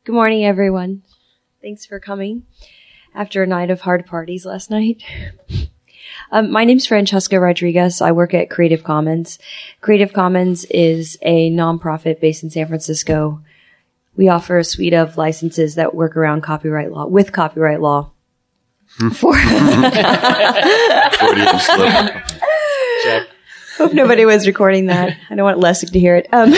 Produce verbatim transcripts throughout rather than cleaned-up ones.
Good morning, everyone. Thanks for coming after a night of hard parties last night. um, my name's Francesca Rodriguez. I work at Creative Commons. Creative Commons is a nonprofit based in San Francisco. We offer a suite of licenses that work around copyright law, with copyright law. For Check. Hope nobody was recording that. I don't want Lessig to hear it. Um,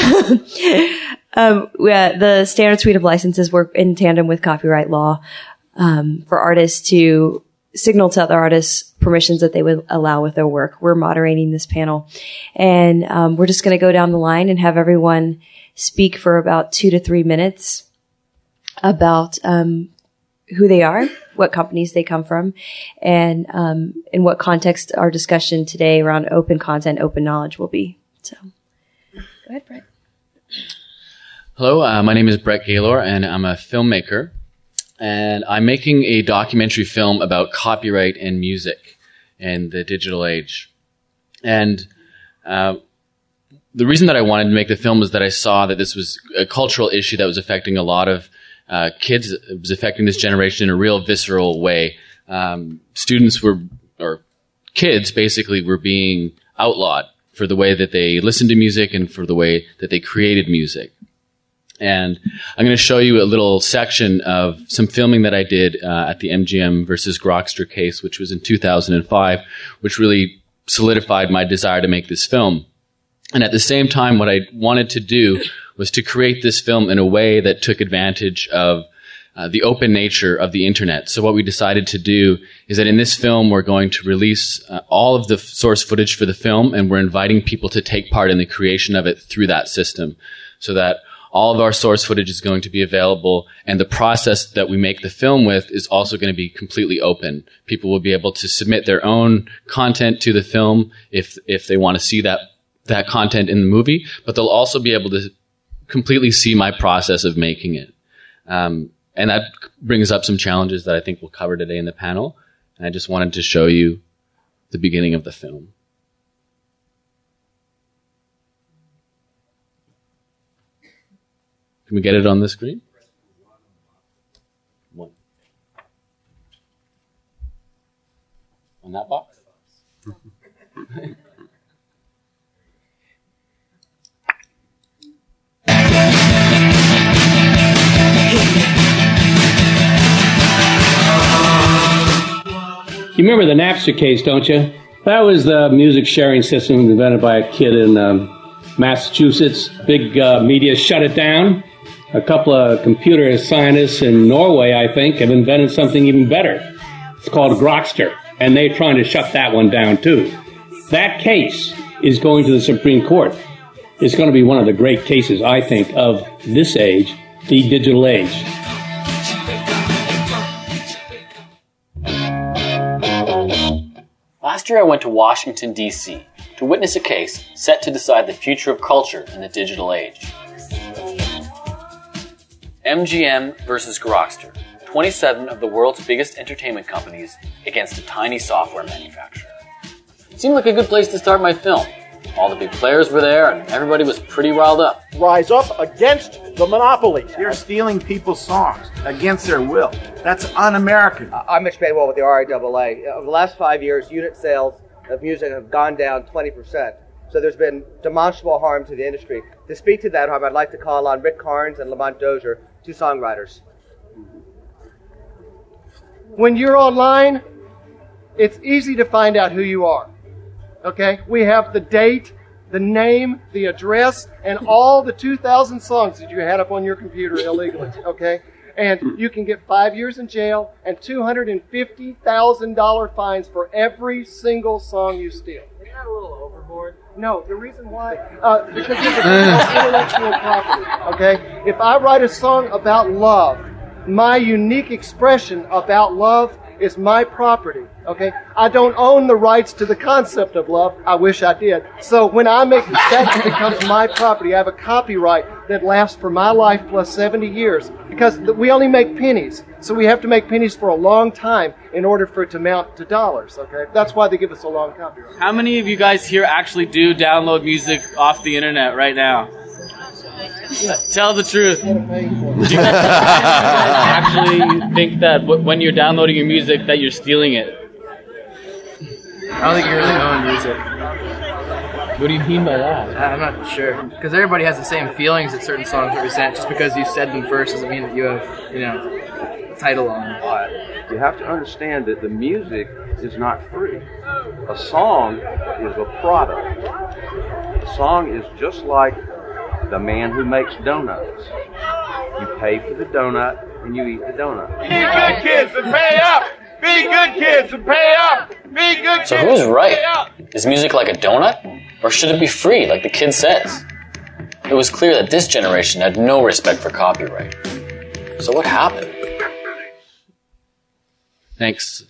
um, yeah, the standard suite of licenses work in tandem with copyright law um, for artists to signal to other artists permissions that they would allow with their work. We're moderating this panel, and um, we're just going to go down the line and have everyone speak for about two to three minutes about um, who they are, what companies they come from, and um, in what context our discussion today around open content, open knowledge will be. So, go ahead, Brett. Hello, uh, my name is Brett Gaylor, and I'm a filmmaker. And I'm making a documentary film about copyright and music in the digital age. And uh, the reason that I wanted to make the film was that I saw that this was a cultural issue that was affecting a lot of uh, kids. It was affecting this generation in a real visceral way. Um, students were, or kids basically, were being outlawed for the way that they listened to music and for the way that they created music. And I'm going to show you a little section of some filming that I did uh, at the M G M versus Grokster case, which was in two thousand five, which really solidified my desire to make this film. And at the same time, what I wanted to do was to create this film in a way that took advantage of uh, the open nature of the internet. So what we decided to do is that in this film, we're going to release uh, all of the f- source footage for the film, and we're inviting people to take part in the creation of it through that system, so that all of our source footage is going to be available, and the process that we make the film with is also going to be completely open. People will be able to submit their own content to the film if if they want to see that that content in the movie, but they'll also be able to completely see my process of making it. Um, and that brings up some challenges that I think we'll cover today in the panel, and I just wanted to show you the beginning of the film. Can we get it on the screen? One. On that box? You remember the Napster case, don't you? That was the music sharing system invented by a kid in um, Massachusetts. Big uh, media shut it down. A couple of computer scientists in Norway, I think, have invented something even better. It's called Grokster, and they're trying to shut that one down, too. That case is going to the Supreme Court. It's going to be one of the great cases, I think, of this age, the digital age. Last year I went to Washington, D C to witness a case set to decide the future of culture in the digital age. M G M versus Grokster, twenty-seven of the world's biggest entertainment companies against a tiny software manufacturer. Seemed like a good place to start my film. All the big players were there and everybody was pretty riled up. Rise up against the monopoly. You're stealing people's songs against their will. That's un-American. Uh, I'm Mitch Manuel with the R I A A. Over the last five years, unit sales of music have gone down twenty percent. So there's been demonstrable harm to the industry. To speak to that harm, I'd like to call on Rick Carnes and Lamont Dozier, two songwriters. When you're online, it's easy to find out who you are. Okay? We have the date, the name, the address, and all the two thousand songs that you had up on your computer illegally. Okay? And you can get five years in jail and two hundred fifty thousand dollars fines for every single song you steal. Isn't that a little overboard? No, the reason why, uh, because it's intellectual property, okay? If I write a song about love, my unique expression about love is my property, okay? I don't own the rights to the concept of love. I wish I did. So when I make that becomes my property, I have a copyright that lasts for my life plus seventy years because we only make pennies. So we have to make pennies for a long time in order for it to mount to dollars, okay? That's why they give us a long copyright. How many of you guys here actually do download music off the internet right now? Tell the truth. Do you actually think that w- when you're downloading your music that you're stealing it? I don't think you really own music. What do you mean by that? I'm not sure. Because everybody has the same feelings that certain songs represent. Just because you said them first doesn't mean that you have, you know, a title on them. You have to understand that the music is not free. A song is a product. A song is just like the man who makes donuts. You pay for the donut and you eat the donut. Be good kids and pay up! Be good kids and pay up! Be good kids. So who's right? Is music like a donut? Or should it be free, like the kid says? It was clear that this generation had no respect for copyright. So what happened? Thanks.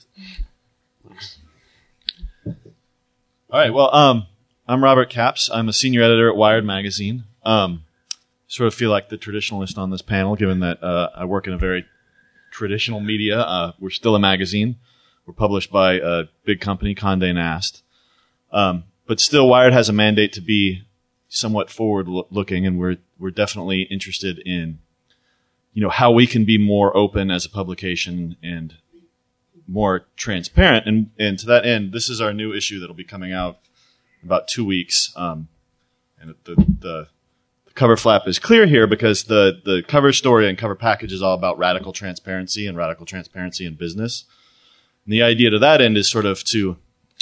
All right. Well, um, I'm Robert Capps. I'm a senior editor at Wired Magazine. Um, sort of feel like the traditionalist on this panel, given that uh, I work in a very traditional media. Uh, we're still a magazine. We're published by a big company, Condé Nast. Um, but still, Wired has a mandate to be somewhat forward-looking, and we're we're definitely interested in, you know, how we can be more open as a publication and more transparent. And, and to that end, this is our new issue that'll be coming out in about two weeks. Um, and the, the the cover flap is clear here because the the cover story and cover package is all about radical transparency and radical transparency in business. And the idea to that end is sort of to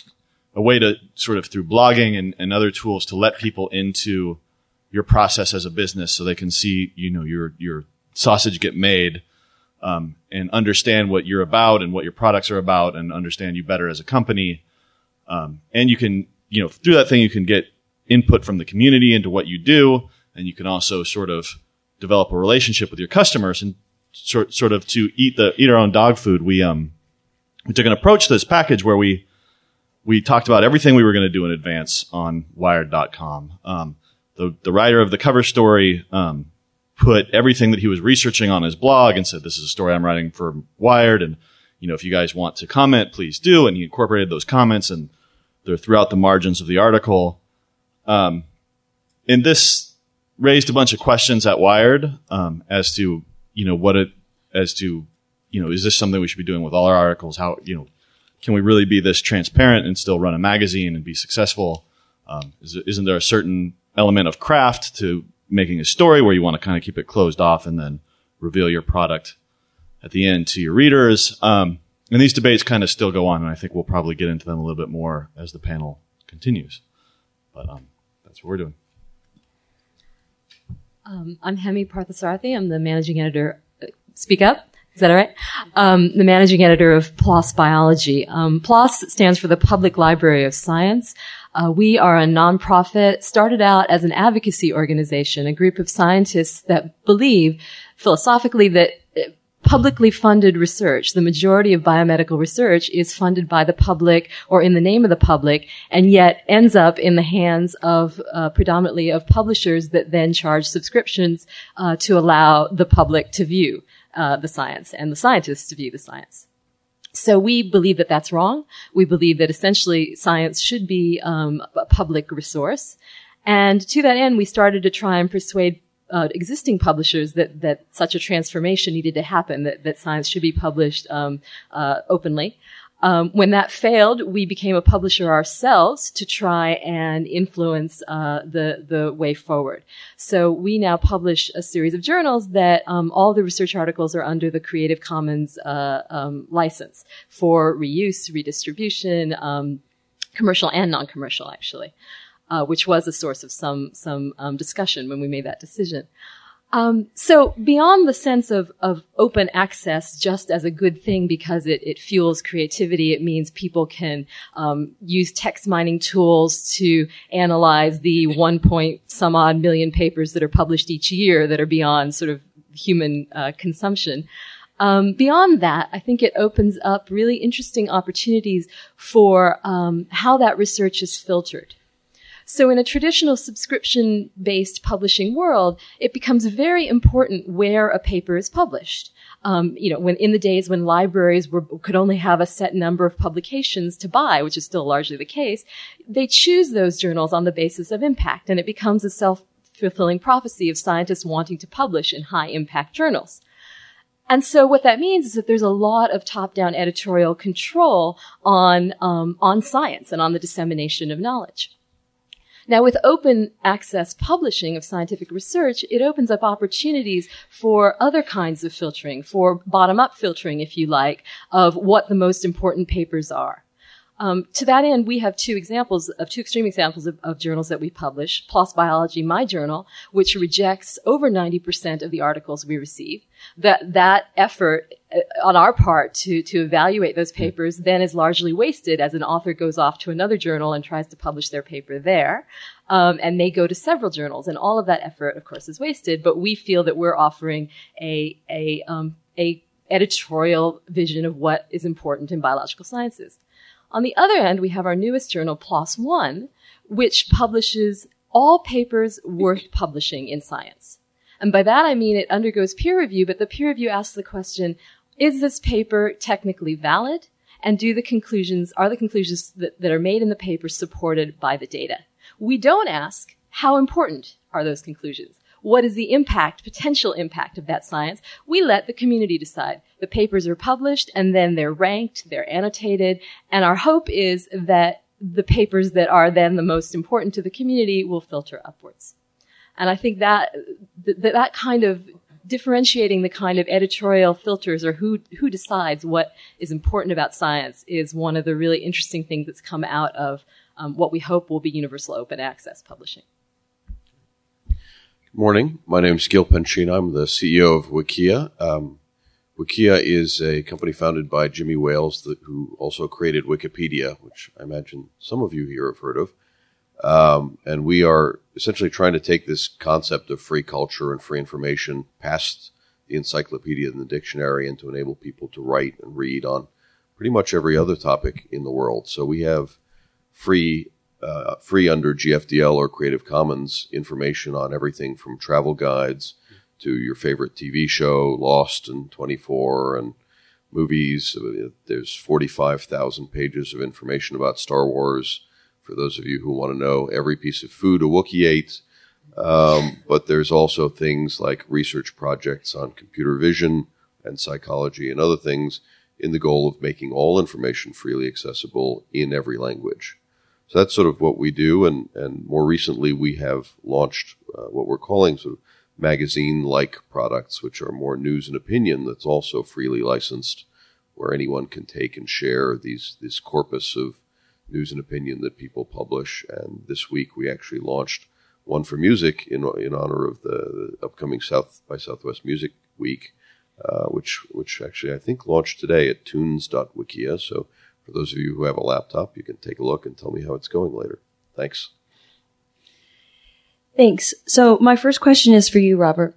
a way to sort of through blogging and, and other tools to let people into your process as a business so they can see, you know, your your sausage get made, um, and understand what you're about and what your products are about and understand you better as a company. Um, and you can, you know, through that thing, you can get input from the community into what you do. And you can also sort of develop a relationship with your customers and sort, sort of to eat the, eat our own dog food. We, um, we took an approach to this package where we, we talked about everything we were going to do in advance on wired dot com. Um, the, the writer of the cover story, um, put everything that he was researching on his blog and said, this is a story I'm writing for Wired. And, you know, if you guys want to comment, please do. And he incorporated those comments and they're throughout the margins of the article. Um, and this raised a bunch of questions at Wired, um, as to, you know, what it, as to, you know, is this something we should be doing with all our articles? How, you know, can we really be this transparent and still run a magazine and be successful? Um, is, isn't there a certain element of craft to making a story where you want to kind of keep it closed off and then reveal your product at the end to your readers? Um, and these debates kind of still go on, and I think we'll probably get into them a little bit more as the panel continues. But um, that's what we're doing. Um, I'm Hemi Parthasarathi. I'm the managing editor. Speak up. Is that all right? Um, the managing editor of PLOS Biology. Um, PLOS stands for the Public Library of Science. Uh, we are a nonprofit, started out as an advocacy organization, a group of scientists that believe philosophically that publicly funded research, the majority of biomedical research is funded by the public or in the name of the public, and yet ends up in the hands of uh, predominantly of publishers that then charge subscriptions uh, to allow the public to view uh, the science and the scientists to view the science. So we believe that that's wrong. We believe that essentially science should be um, a public resource. And to that end, we started to try and persuade uh, existing publishers that, that such a transformation needed to happen, that, that science should be published um, uh, openly. Um, when that failed, we became a publisher ourselves to try and influence uh, the the way forward. So we now publish a series of journals that um, all the research articles are under the Creative Commons uh, um, license for reuse, redistribution, um, commercial and non-commercial, actually, uh, which was a source of some some um, discussion when we made that decision. Um, so beyond the sense of, of open access just as a good thing because it, it fuels creativity, it means people can um, use text mining tools to analyze the one point some odd million papers that are published each year that are beyond sort of human uh, consumption. Um, beyond that, I think it opens up really interesting opportunities for um, how that research is filtered. So in a traditional subscription-based publishing world, it becomes very important where a paper is published. Um, you know, when in the days when libraries were, could only have a set number of publications to buy, which is still largely the case, they choose those journals on the basis of impact, and it becomes a self self-fulfilling prophecy of scientists wanting to publish in high-impact journals. And so what that means is that there's a lot of top-down editorial control on um, on science and on the dissemination of knowledge. Now, with open access publishing of scientific research, it opens up opportunities for other kinds of filtering, for bottom-up filtering, if you like, of what the most important papers are. Um, to that end, we have two examples of two extreme examples of, of journals that we publish. PLOS Biology, my journal, which rejects over ninety percent of the articles we receive. That that effort uh, on our part to to evaluate those papers then is largely wasted as an author goes off to another journal and tries to publish their paper there, um, and they go to several journals, and all of that effort, of course, is wasted. But we feel that we're offering a a um, a editorial vision of what is important in biological sciences. On the other end, we have our newest journal, PLOS One, which publishes all papers worth publishing in science. And by that I mean it undergoes peer review, but the peer review asks the question, is this paper technically valid? And do the conclusions, are the conclusions that, that are made in the paper supported by the data? We don't ask, how important are those conclusions? What is the impact, potential impact of that science? We let the community decide. The papers are published, and then they're ranked, they're annotated, and our hope is that the papers that are then the most important to the community will filter upwards. And I think that that, that kind of differentiating the kind of editorial filters, or who who decides what is important about science, is one of the really interesting things that's come out of um, what we hope will be universal open access publishing. Good morning. My name is Gil Penchina. I'm the C E O of Wikia. Um, Wikia is a company founded by Jimmy Wales, that, who also created Wikipedia, which I imagine some of you here have heard of. Um, and we are essentially trying to take this concept of free culture and free information past the encyclopedia and the dictionary, and to enable people to write and read on pretty much every other topic in the world. So we have free Uh, free under G F D L or Creative Commons information on everything from travel guides to your favorite T V show, Lost and twenty-four, and movies. There's forty-five thousand pages of information about Star Wars, for those of you who want to know every piece of food a Wookiee ate. Um, but there's also things like research projects on computer vision and psychology and other things, in the goal of making all information freely accessible in every language. So that's sort of what we do, and, and more recently we have launched uh, what we're calling sort of magazine-like products, which are more news and opinion, that's also freely licensed, where anyone can take and share these this corpus of news and opinion that people publish. And this week we actually launched one for music in in honor of the, the upcoming South by Southwest Music Week, uh, which which actually I think launched today at tunes dot wikia. So for those of you who have a laptop, you can take a look and tell me how it's going later. Thanks. Thanks. So my first question is for you, Robert.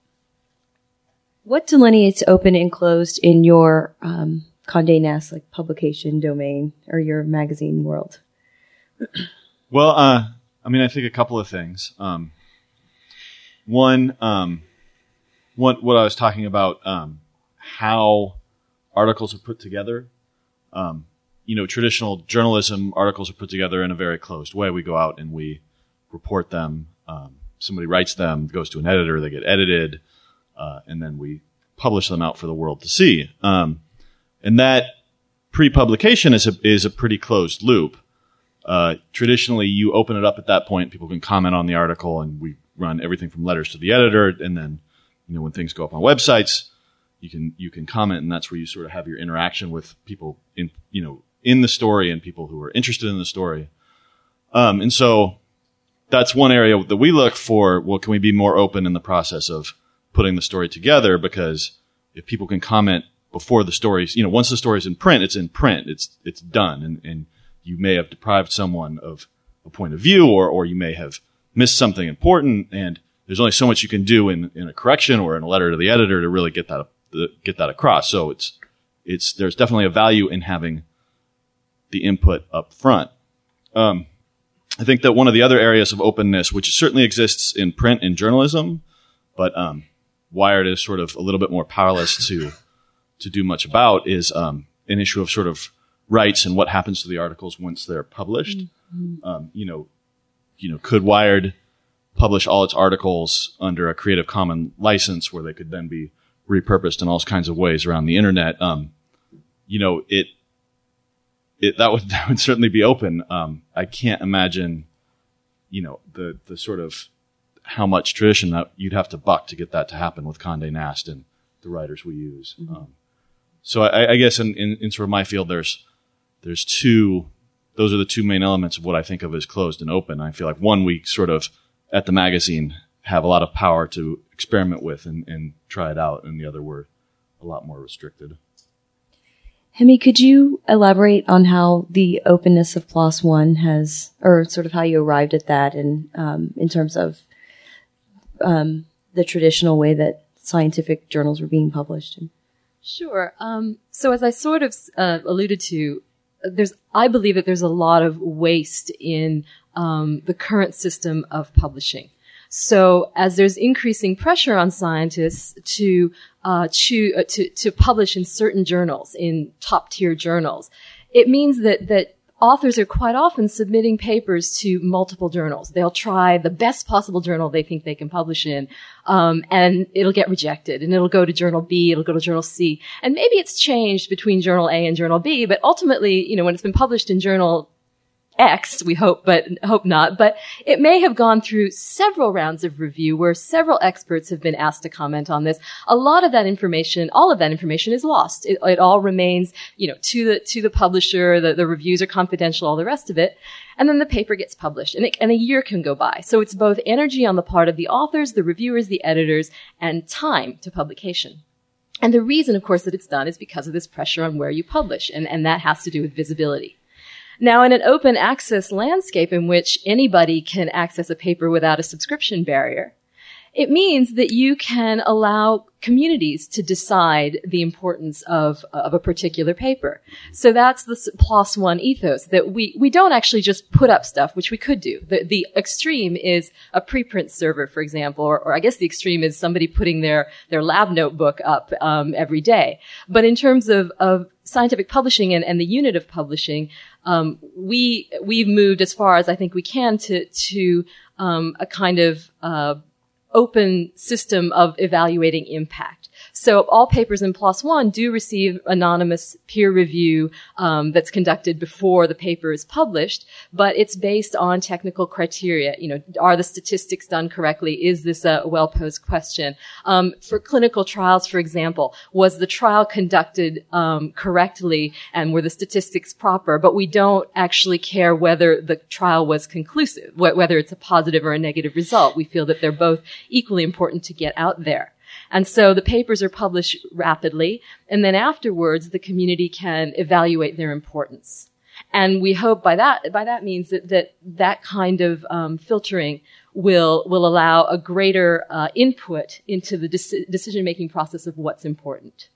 What delineates open and closed in your um, Condé Nast like publication domain or your magazine world? Well, uh, I mean, I think a couple of things. Um, one, um, one, what I was talking about, um, how articles are put together. Um, you know, traditional journalism articles are put together in a very closed way. We go out and we report them. Um, somebody writes them, goes to an editor, they get edited, uh, and then we publish them out for the world to see. Um, and that pre-publication is a, is a pretty closed loop. Uh, traditionally, you open it up at that point, people can comment on the article, and we run everything from letters to the editor, and then, you know, when things go up on websites, you can, you can comment, and that's where you sort of have your interaction with people in, you know, in the story and people who are interested in the story. Um, and so that's one area that we look for. Well, can we be more open in the process of putting the story together? Because if people can comment before the story's, you know, once the story's in print, it's in print, it's, it's done. And, and you may have deprived someone of a point of view, or, or you may have missed something important. And there's only so much you can do in, in a correction or in a letter to the editor to really get that, get that across. So it's, it's, there's definitely a value in having the input up front. Um, I think that one of the other areas of openness, which certainly exists in print and journalism, but um, Wired is sort of a little bit more powerless to to do much about, is um, an issue of sort of rights and what happens to the articles once they're published. Mm-hmm. Um, you know, you know, could Wired publish all its articles under a Creative Commons license where they could then be repurposed in all kinds of ways around the internet. Um, you know, it, it, that would, that would certainly be open. Um, I can't imagine, you know, the, the sort of how much tradition that you'd have to buck to get that to happen with Condé Nast and the writers we use. Mm-hmm. Um, so I, I guess in, in, in sort of my field, there's, there's two, those are the two main elements of what I think of as closed and open. I feel like one, we sort of at the magazine have a lot of power to experiment with and, and try it out, and the other were a lot more restricted. Hemi, could you elaborate on how the openness of PLOS One has, or sort of how you arrived at that, and um, in terms of um, the traditional way that scientific journals were being published? Sure. Um, so as I sort of uh, alluded to, there's I believe that there's a lot of waste in um, the current system of publishing. So as there's increasing pressure on scientists to uh, choose, uh, to to publish in certain journals, in top tier journals, it means that that authors are quite often submitting papers to multiple journals. They'll try the best possible journal they think they can publish in, um, and it'll get rejected, and it'll go to journal B, it'll go to journal C, and maybe it's changed between journal A and journal B, but ultimately, you know, when it's been published in journal X, we hope, but hope not. But it may have gone through several rounds of review where several experts have been asked to comment on this. A lot of that information, all of that information is lost. It, it all remains, you know, to the, to the publisher. The, the reviews are confidential, all the rest of it. And then the paper gets published, and, it, and a year can go by. So it's both energy on the part of the authors, the reviewers, the editors, and time to publication. And the reason, of course, that it's done is because of this pressure on where you publish, and, and that has to do with visibility. Now, in an open access landscape in which anybody can access a paper without a subscription barrier, it means that you can allow communities to decide the importance of, of a particular paper. So that's the PLOS One ethos, that we, we don't actually just put up stuff, which we could do. The, the extreme is a preprint server, for example, or, or I guess the extreme is somebody putting their, their lab notebook up, um, every day. But in terms of, of scientific publishing and, and the unit of publishing, um, we, we've moved as far as I think we can to, to, um, a kind of, uh, open system of evaluating impact. So all papers in PLOS One do receive anonymous peer review um, that's conducted before the paper is published, but it's based on technical criteria. You know, are the statistics done correctly? Is this a well-posed question? Um, for clinical trials, for example, was the trial conducted um, correctly, and were the statistics proper? But we don't actually care whether the trial was conclusive, wh- whether it's a positive or a negative result. We feel that they're both equally important to get out there. And so the papers are published rapidly, and then afterwards the community can evaluate their importance. And we hope by that, by that means that that, that kind of um, filtering will will allow a greater uh, input into the deci- decision-making process of what's important.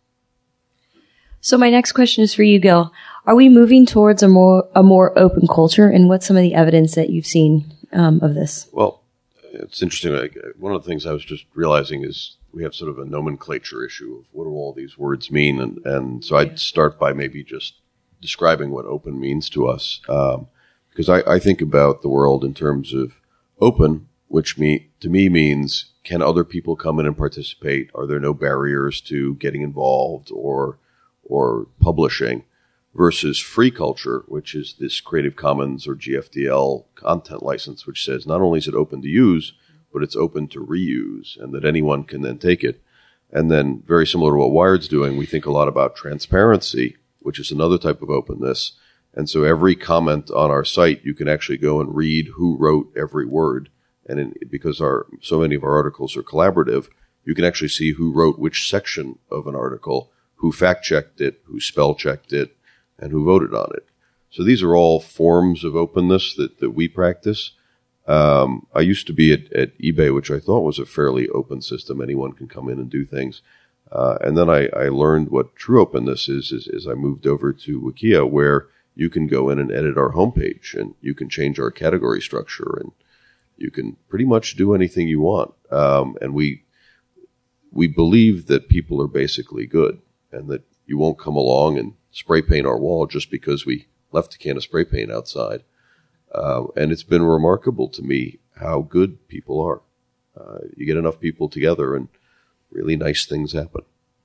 So my next question is for you, Gil. Are we moving towards a more a more open culture, and what's some of the evidence that you've seen um, of this? Well, it's interesting. Like, one of the things I was just realizing is we have sort of a nomenclature issue of what do all these words mean, and, and so I'd start by maybe just describing what open means to us, um, because I, I think about the world in terms of open, which me, to me means can other people come in and participate? Are there no barriers to getting involved or or publishing? Versus free culture, which is this Creative Commons or G F D L content license, which says not only is it open to use, but it's open to reuse, and that anyone can then take it. And then, very similar to what Wired's doing, we think a lot about transparency, which is another type of openness. And so every comment on our site, you can actually go and read who wrote every word. And in, because our so many of our articles are collaborative, you can actually see who wrote which section of an article, who fact-checked it, who spell-checked it, and who voted on it. So these are all forms of openness that, that we practice. Um, I used to be at, at eBay, which I thought was a fairly open system. Anyone can come in and do things. Uh, and then I, I learned what true openness is, is, is I moved over to Wikia, where you can go in and edit our homepage, and you can change our category structure, and you can pretty much do anything you want. Um, and we, we believe that people are basically good, and that you won't come along and spray paint our wall just because we left a can of spray paint outside. Uh, and it's been remarkable to me how good people are. Uh, you get enough people together and really nice things happen.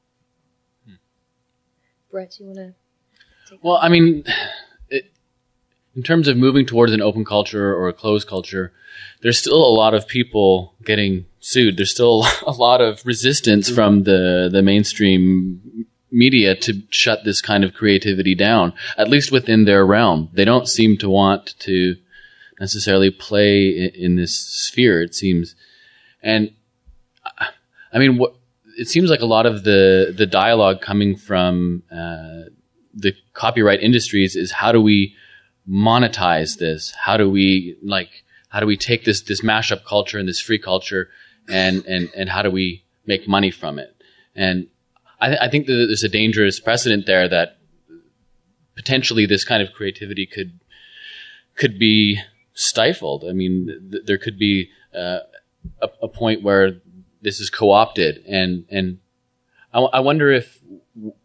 Brett, you want to take Well, I mean, it, in terms of moving towards an open culture or a closed culture, there's still a lot of people getting sued. There's still a lot of resistance from the, the mainstream media to shut this kind of creativity down, at least within their realm. They don't seem to want to necessarily play in, in this sphere, it seems. And I mean, what, it seems like a lot of the, the dialogue coming from uh, the copyright industries is how do we monetize this? How do we like? How do we take this this mashup culture and this free culture, and and and how do we make money from it? And I, th- I think that there's a dangerous precedent there that potentially this kind of creativity could could be stifled. I mean, th- there could be uh, a, a point where this is co-opted, and and I, w- I wonder if w-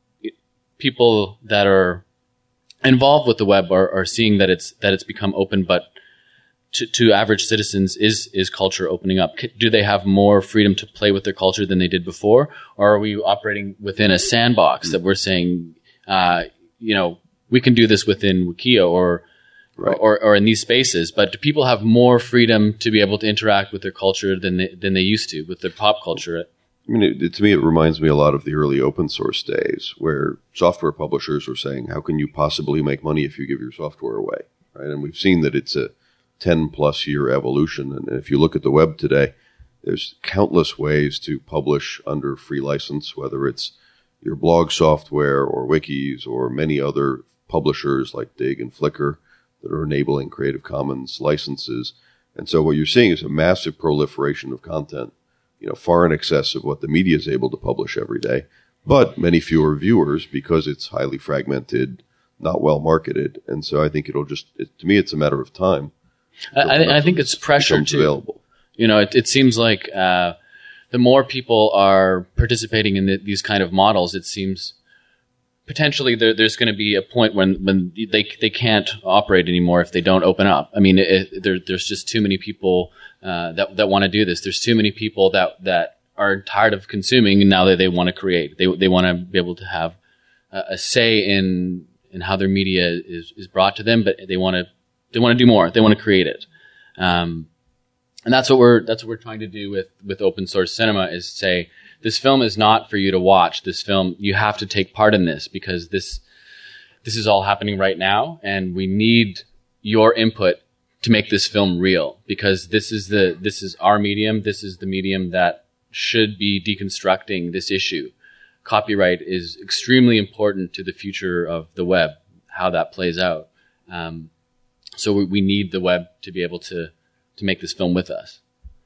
people that are involved with the web are, are seeing that it's that it's become open, but to, to average citizens, is is culture opening up? Do they have more freedom to play with their culture than they did before, or are we operating within a sandbox that we're saying, uh, you know, we can do this within Wikia or Right. Or, or in these spaces, but do people have more freedom to be able to interact with their culture than they, than they used to with their pop culture? I mean, it, it, to me, it reminds me a lot of the early open source days where software publishers were saying, how can you possibly make money if you give your software away? Right? And we've seen that it's a ten plus year evolution. And if you look at the web today, there's countless ways to publish under free license, whether it's your blog software or wikis or many other publishers like Dig and Flickr that are enabling Creative Commons licenses. And so what you're seeing is a massive proliferation of content, you know, far in excess of what the media is able to publish every day, but many fewer viewers because it's highly fragmented, not well marketed. And so I think it'll just, it, to me, it's a matter of time. I, I think it's pressure too. Available. You know, it, it seems like uh, the more people are participating in the, these kind of models, it seems potentially there, there's going to be a point when, when they they can't operate anymore if they don't open up. I mean, it, there, there's just too many people uh, that that want to do this. There's too many people that, that are tired of consuming, and now that they want to create. They they want to be able to have a, a say in in how their media is, is brought to them, but they want to they want to do more. They want to create it, um, and that's what we're that's what we're trying to do with with open source cinema, is say, this film is not for you to watch. This film, you have to take part in this because this this is all happening right now, and we need your input to make this film real, because this is the this is our medium. This is the medium that should be deconstructing this issue. Copyright is extremely important to the future of the web, how that plays out. Um, so we, we need the web to be able to to make this film with us.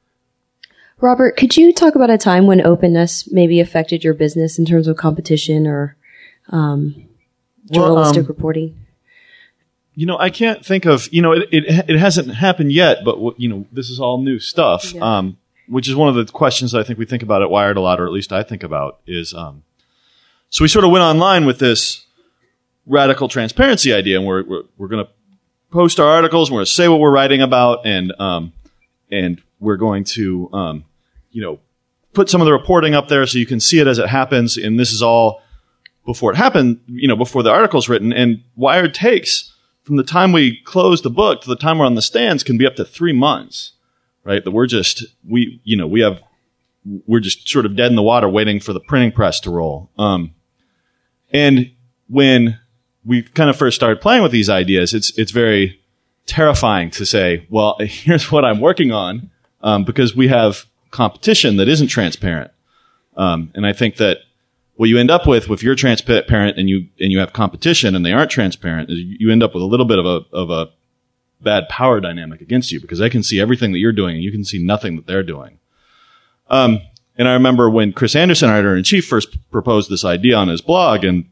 Robert, could you talk about a time when openness maybe affected your business in terms of competition or um, journalistic well, um, reporting? You know, I can't think of, you know, it, it it hasn't happened yet, but, you know, this is all new stuff, yeah. um, which is one of the questions I think we think about at Wired a lot, or at least I think about, is, um, so we sort of went online with this radical transparency idea, and we're, we're, we're going to post our articles, and we're going to say what we're writing about, and, um, and we're going to, um, you know, put some of the reporting up there so you can see it as it happens. And this is all before it happened, you know, before the article's written. And Wired takes, from the time we close the book to the time we're on the stands, can be up to three months, right? That we're just, we, you know, we have, we're just sort of dead in the water waiting for the printing press to roll. Um, and when we kind of first started playing with these ideas, it's, it's very terrifying to say, well, here's what I'm working on, um, because we have competition that isn't transparent. Um, and I think that what you end up with, if you're transparent and you and you have competition and they aren't transparent, is you end up with a little bit of a of a bad power dynamic against you, because they can see everything that you're doing and you can see nothing that they're doing. Um, and I remember when Chris Anderson, our editor-in-chief, first proposed this idea on his blog, and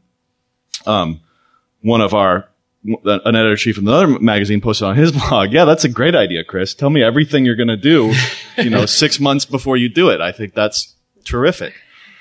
um, one of our an editor-in-chief in another magazine posted on his blog, yeah, that's a great idea, Chris. Tell me everything you're going to do, you know, six months before you do it. I think that's terrific.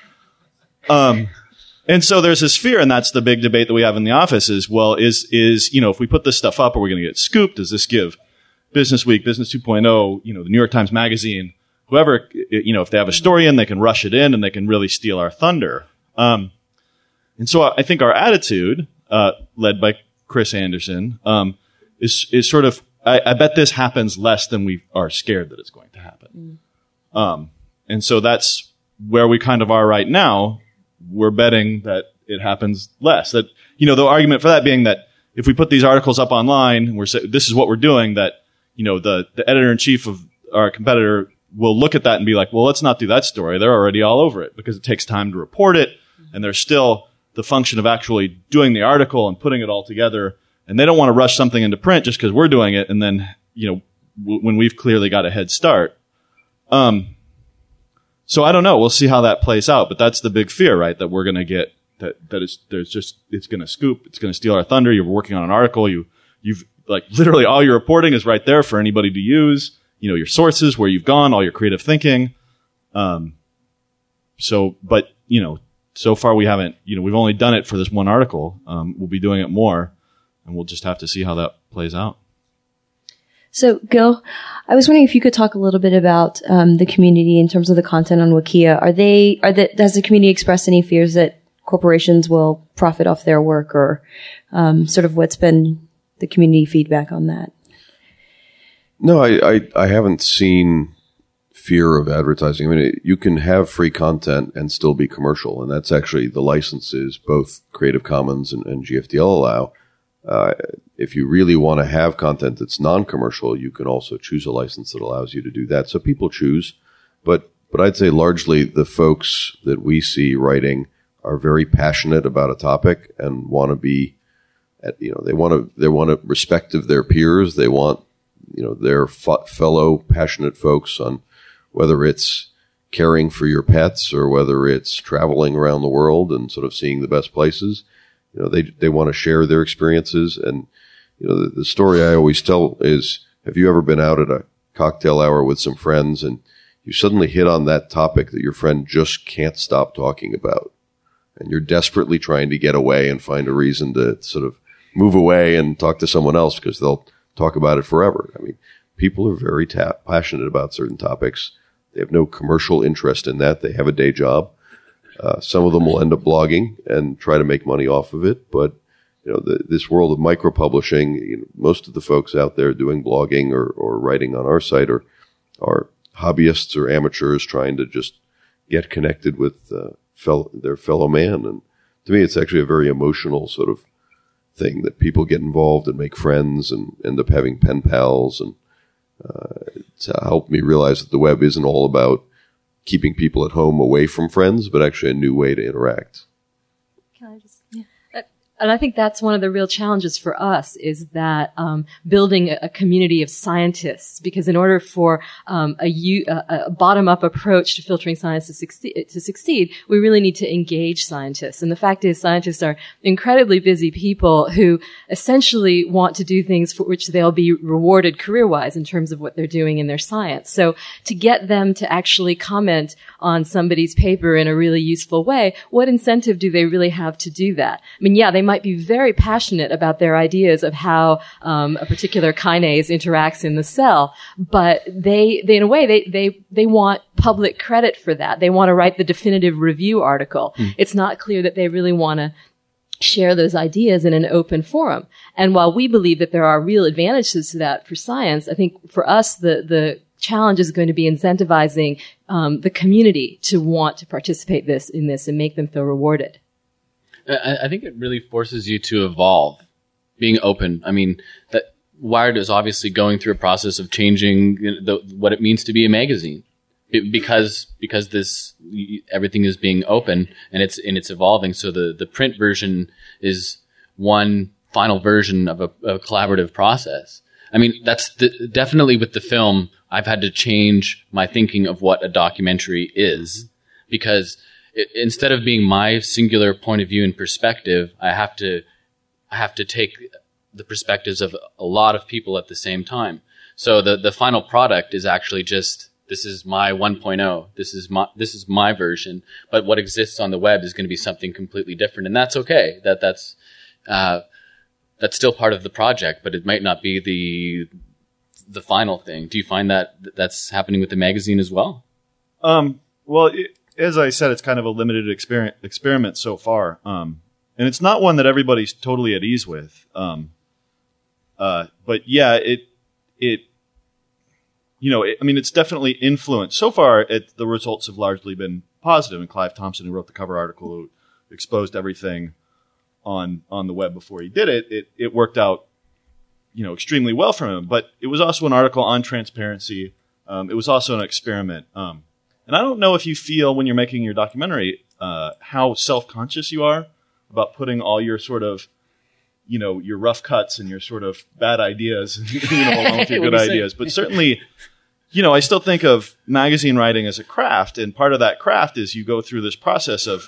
Um, and so there's this fear, and that's the big debate that we have in the office is, well, is, is, you know, if we put this stuff up, are we going to get scooped? Does this give Business Week, Business two point oh, you know, the New York Times Magazine, whoever, you know, if they have a story in, they can rush it in and they can really steal our thunder. Um, and so I think our attitude, uh, led by Chris Anderson, um, is, is sort of, I, I bet this happens less than we are scared that it's going to happen. Mm. Um, and so that's where we kind of are right now. We're betting that it happens less. That, you know, the argument for that being that if we put these articles up online and we're say, this is what we're doing, that, you know, the, the editor in chief of our competitor will look at that and be like, well, let's not do that story. They're already all over it because it takes time to report it. And there's still the function of actually doing the article and putting it all together. And they don't want to rush something into print just because we're doing it. And then, you know, w- when we've clearly got a head start. Um, so I don't know. We'll see how that plays out. But that's the big fear, right? That we're going to get that, that it's, there's just, it's going to scoop. It's going to steal our thunder. You're working on an article. You, you've like literally all your reporting is right there for anybody to use. You know, your sources, where you've gone, all your creative thinking. Um, so, but, you know, so far we haven't, you know, we've only done it for this one article. Um, we'll be doing it more, and we'll just have to see how that plays out. So, Gil, I was wondering if you could talk a little bit about um, the community in terms of the content on Wikia. Are they, are the, has the community expressed any fears that corporations will profit off their work, or um, sort of what's been the community feedback on that? No, I, I, I haven't seen fear of advertising. I mean, it, you can have free content and still be commercial, and that's actually the licenses both Creative Commons and, and G F D L allow. Uh, if you really want to have content that's non-commercial, you can also choose a license that allows you to do that. So people choose, but but I'd say largely the folks that we see writing are very passionate about a topic and want to be, at, you know, they want to they want to respect of their peers. They want, you know, their f- fellow passionate folks on whether it's caring for your pets or whether it's traveling around the world and sort of seeing the best places. You know, they they want to share their experiences. And, you know, the, the story I always tell is, have you ever been out at a cocktail hour with some friends and you suddenly hit on that topic that your friend just can't stop talking about? And you're desperately trying to get away and find a reason to sort of move away and talk to someone else because they'll talk about it forever. I mean, people are very ta- passionate about certain topics. They have no commercial interest in that. They have a day job. Uh, some of them will end up blogging and try to make money off of it. But, you know, the, this world of micro-publishing, you know, most of the folks out there doing blogging or, or writing on our site are, are hobbyists or amateurs trying to just get connected with uh, fellow, their fellow man. And to me, it's actually a very emotional sort of thing that people get involved and make friends and end up having pen pals. And uh, it's helped me realize that the web isn't all about keeping people at home away from friends, but actually a new way to interact. Can I just, yeah. And I think that's one of the real challenges for us is that um, building a, a community of scientists, because in order for um, a, u- a, a bottom-up approach to filtering science to succeed, to succeed, we really need to engage scientists. And the fact is, scientists are incredibly busy people who essentially want to do things for which they'll be rewarded career-wise in terms of what they're doing in their science. So to get them to actually comment on somebody's paper in a really useful way, what incentive do they really have to do that? I mean, yeah, they might be very passionate about their ideas of how um, a particular kinase interacts in the cell, but they, they in a way, they, they, they want public credit for that. They want to write the definitive review article. Mm. It's not clear that they really want to share those ideas in an open forum. And while we believe that there are real advantages to that for science, I think for us, the, the challenge is going to be incentivizing um, the community to want to participate this in this and make them feel rewarded. I, I think it really forces you to evolve, being open. I mean, that Wired is obviously going through a process of changing the, what it means to be a magazine, it, because because this everything is being open and it's and it's evolving. So the, the print version is one final version of a, a collaborative process. I mean, that's the, definitely with the film. I've had to change my thinking of what a documentary is, because it, instead of being my singular point of view and perspective, I have to, I have to take the perspectives of a lot of people at the same time. So the, the final product is actually just, this is my one point oh. This is my, this is my version. But what exists on the web is going to be something completely different. And that's okay. That, that's, uh, that's still part of the project, but it might not be the, the final thing. Do you find that that's happening with the magazine as well? Um, well, it, as I said, it's kind of a limited experiment, experiment so far. Um, and it's not one that everybody's totally at ease with. Um, uh, but yeah, it, it, you know, it, I mean, it's definitely influenced. So far, it, the results have largely been positive. And Clive Thompson, who wrote the cover article, who exposed everything on on the web before he did it, it, it worked out, you know, extremely well for him. But it was also an article on transparency. Um, it was also an experiment. Um, and I don't know if you feel when you're making your documentary uh, how self-conscious you are about putting all your sort of, you know, your rough cuts and your sort of bad ideas, you know, along with your good ideas. But certainly, you know, I still think of magazine writing as a craft, and part of that craft is you go through this process of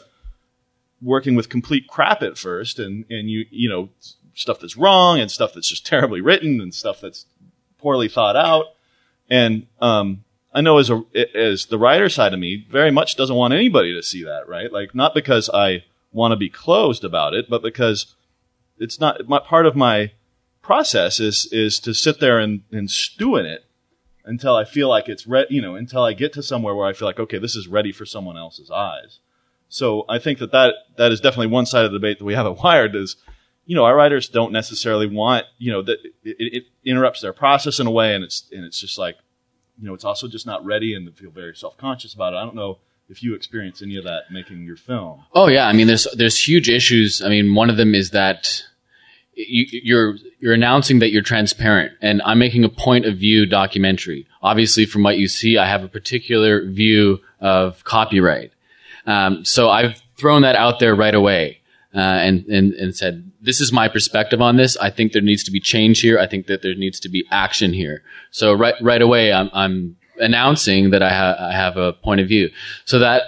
working with complete crap at first, and, and you, you know, stuff that's wrong and stuff that's just terribly written and stuff that's poorly thought out. And, um, I know as a, as the writer side of me very much doesn't want anybody to see that, right? Like, not because I want to be closed about it, but because it's not my, part of my process is, is to sit there and, and stew in it until I feel like it's re- you know, until I get to somewhere where I feel like, okay, this is ready for someone else's eyes. So I think that, that that is definitely one side of the debate that we have at Wired is, you know, our writers don't necessarily want, you know, that it, it interrupts their process in a way, and it's and it's just like, you know, it's also just not ready, and they feel very self-conscious about it. I don't know if you experience any of that making your film. Oh yeah, I mean, there's there's huge issues. I mean, one of them is that you, you're you're announcing that you're transparent, and I'm making a point of view documentary. Obviously, from what you see, I have a particular view of copyright. Um, so I've thrown that out there right away, uh, and, and, and said, this is my perspective on this. I think there needs to be change here. I think that there needs to be action here. So right, right away, I'm, I'm announcing that I, ha- I have a point of view. So that,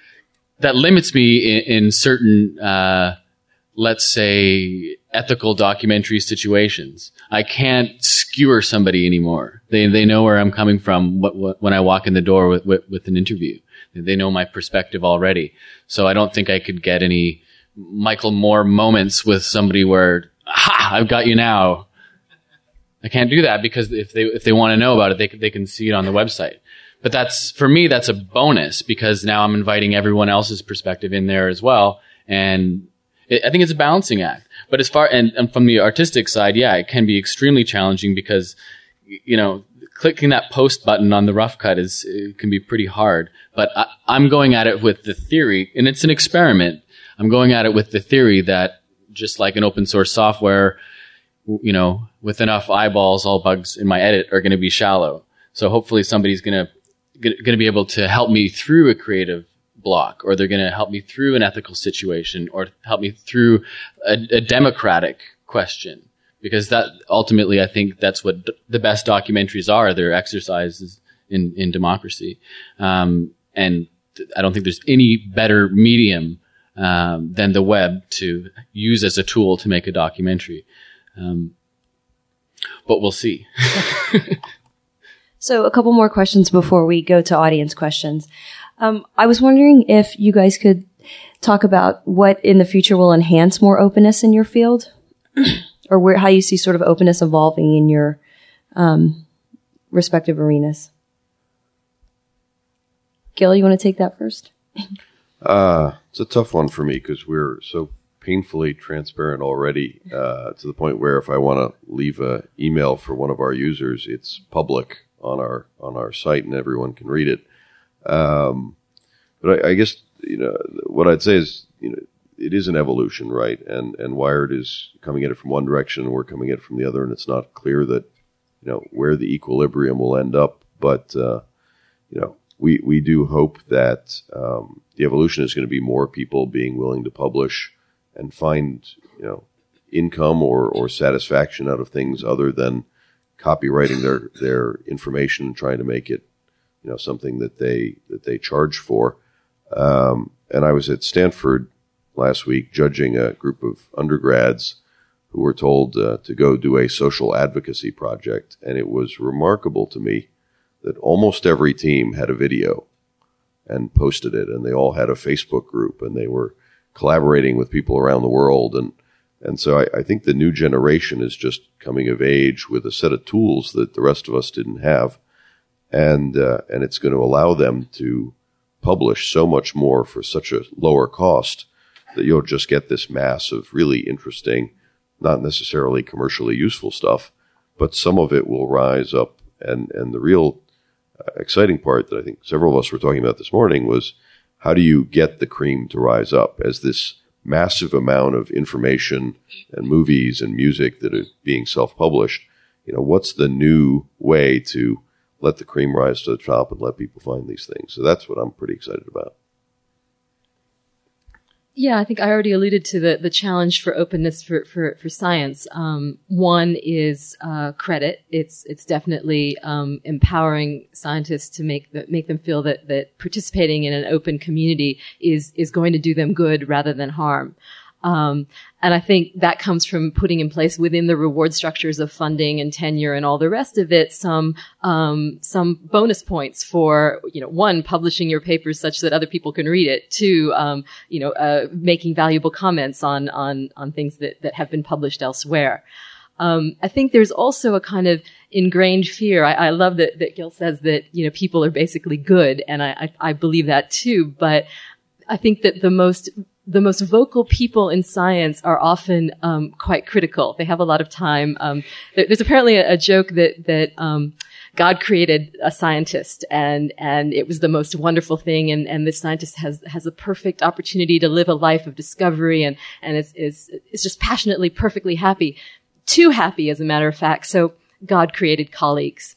that limits me in, in certain, uh, let's say, ethical documentary situations. I can't skewer somebody anymore. They, they know where I'm coming from what, what, when I walk in the door with, with, with an interview. They know my perspective already. So I don't think I could get any Michael Moore moments with somebody where, ha, I've got you now. I can't do that because if they, if they want to know about it, they can, they can see it on the website. But that's, for me, that's a bonus because now I'm inviting everyone else's perspective in there as well. And it, I think it's a balancing act. But as far, and, and from the artistic side, yeah, it can be extremely challenging because, you know, clicking that post button on the rough cut is, it can be pretty hard. But I, I'm going at it with the theory, and it's an experiment. I'm going at it with the theory that just like an open source software, you know, with enough eyeballs, all bugs in my edit are going to be shallow. So hopefully somebody's going to, going to be able to help me through a creative block, or they're going to help me through an ethical situation, or help me through a, a democratic question. Because that ultimately, I think that's what d- the best documentaries are. They're exercises in, in democracy. Um, and th- I don't think there's any better medium um, than the web to use as a tool to make a documentary. Um, but we'll see. So a couple more questions before we go to audience questions. Um, I was wondering if you guys could talk about what in the future will enhance more openness in your field. Or where, how you see sort of openness evolving in your um, respective arenas. Gil, you want to take that first? Uh, it's a tough one for me because we're so painfully transparent already uh, to the point where if I want to leave an email for one of our users, it's public on our on our site and everyone can read it. Um, but I, I guess you know what I'd say is you know. It is an evolution, right? And and Wired is coming at it from one direction, and we're coming at it from the other, and it's not clear that you know where the equilibrium will end up. But uh, you know, we we do hope that um, the evolution is going to be more people being willing to publish and find you know income or or satisfaction out of things other than copywriting their their information and trying to make it you know something that they that they charge for. Um, and I was at Stanford last week judging a group of undergrads who were told uh, to go do a social advocacy project. And it was remarkable to me that almost every team had a video and posted it. And they all had a Facebook group and they were collaborating with people around the world. And And so I, I think the new generation is just coming of age with a set of tools that the rest of us didn't have. And, uh, and it's going to allow them to publish so much more for such a lower cost that you'll just get this mass of really interesting, not necessarily commercially useful stuff, but some of it will rise up. And, and the real uh, exciting part that I think several of us were talking about this morning was, how do you get the cream to rise up as this massive amount of information and movies and music that are being self-published? You know, what's the new way to let the cream rise to the top and let people find these things? So that's what I'm pretty excited about. Yeah, I think I already alluded to the, the challenge for openness for, for, for science. Um, one is uh, credit. It's it's definitely um, empowering scientists to make the, make them feel that, that participating in an open community is is going to do them good rather than harm. Um, and I think that comes from putting in place within the reward structures of funding and tenure and all the rest of it some um, some bonus points for, you know, one, publishing your papers such that other people can read it. Two, um, you know, uh, making valuable comments on on on things that that have been published elsewhere. Um, I think there's also a kind of ingrained fear. I, I love that that Gil says that, you know, people are basically good, and I I, I believe that too. But I think that the most The most vocal people in science are often um, quite critical. They have a lot of time. Um, there, there's apparently a, a joke that that um, God created a scientist, and and it was the most wonderful thing. And and this scientist has has a perfect opportunity to live a life of discovery, and and is is is just passionately, perfectly happy, too happy, as a matter of fact. So God created colleagues,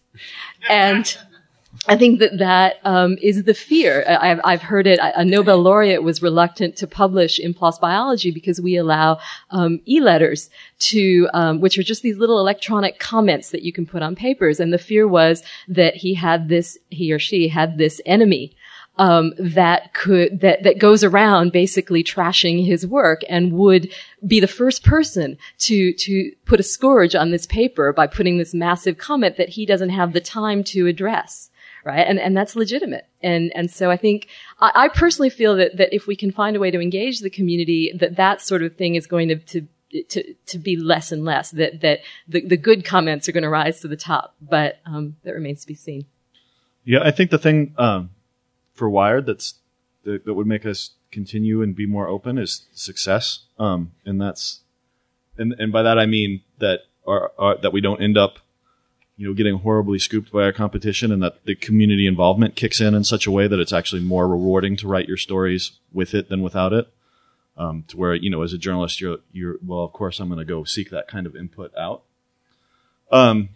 and I think that that um, is the fear. I've, I've heard it. A Nobel laureate was reluctant to publish in PLOS Biology because we allow um, e-letters to, um, which are just these little electronic comments that you can put on papers. And the fear was that he had this, he or she had this enemy um, that could that that goes around basically trashing his work and would be the first person to to put a scourge on this paper by putting this massive comment that he doesn't have the time to address. Right. And, and that's legitimate. And, and so I think, I, I personally feel that, that if we can find a way to engage the community, that that sort of thing is going to, to, to, to be less and less, that, that the, the good comments are going to rise to the top. But, um, that remains to be seen. Yeah. I think the thing, um, for Wired that's, that, that would make us continue and be more open is success. Um, and that's, and, and by that I mean that our, our, that we don't end up, you know, getting horribly scooped by our competition, and that the community involvement kicks in in such a way that it's actually more rewarding to write your stories with it than without it. Um, to where, you know, as a journalist, you're, you're, well, of course I'm going to go seek that kind of input out. Um,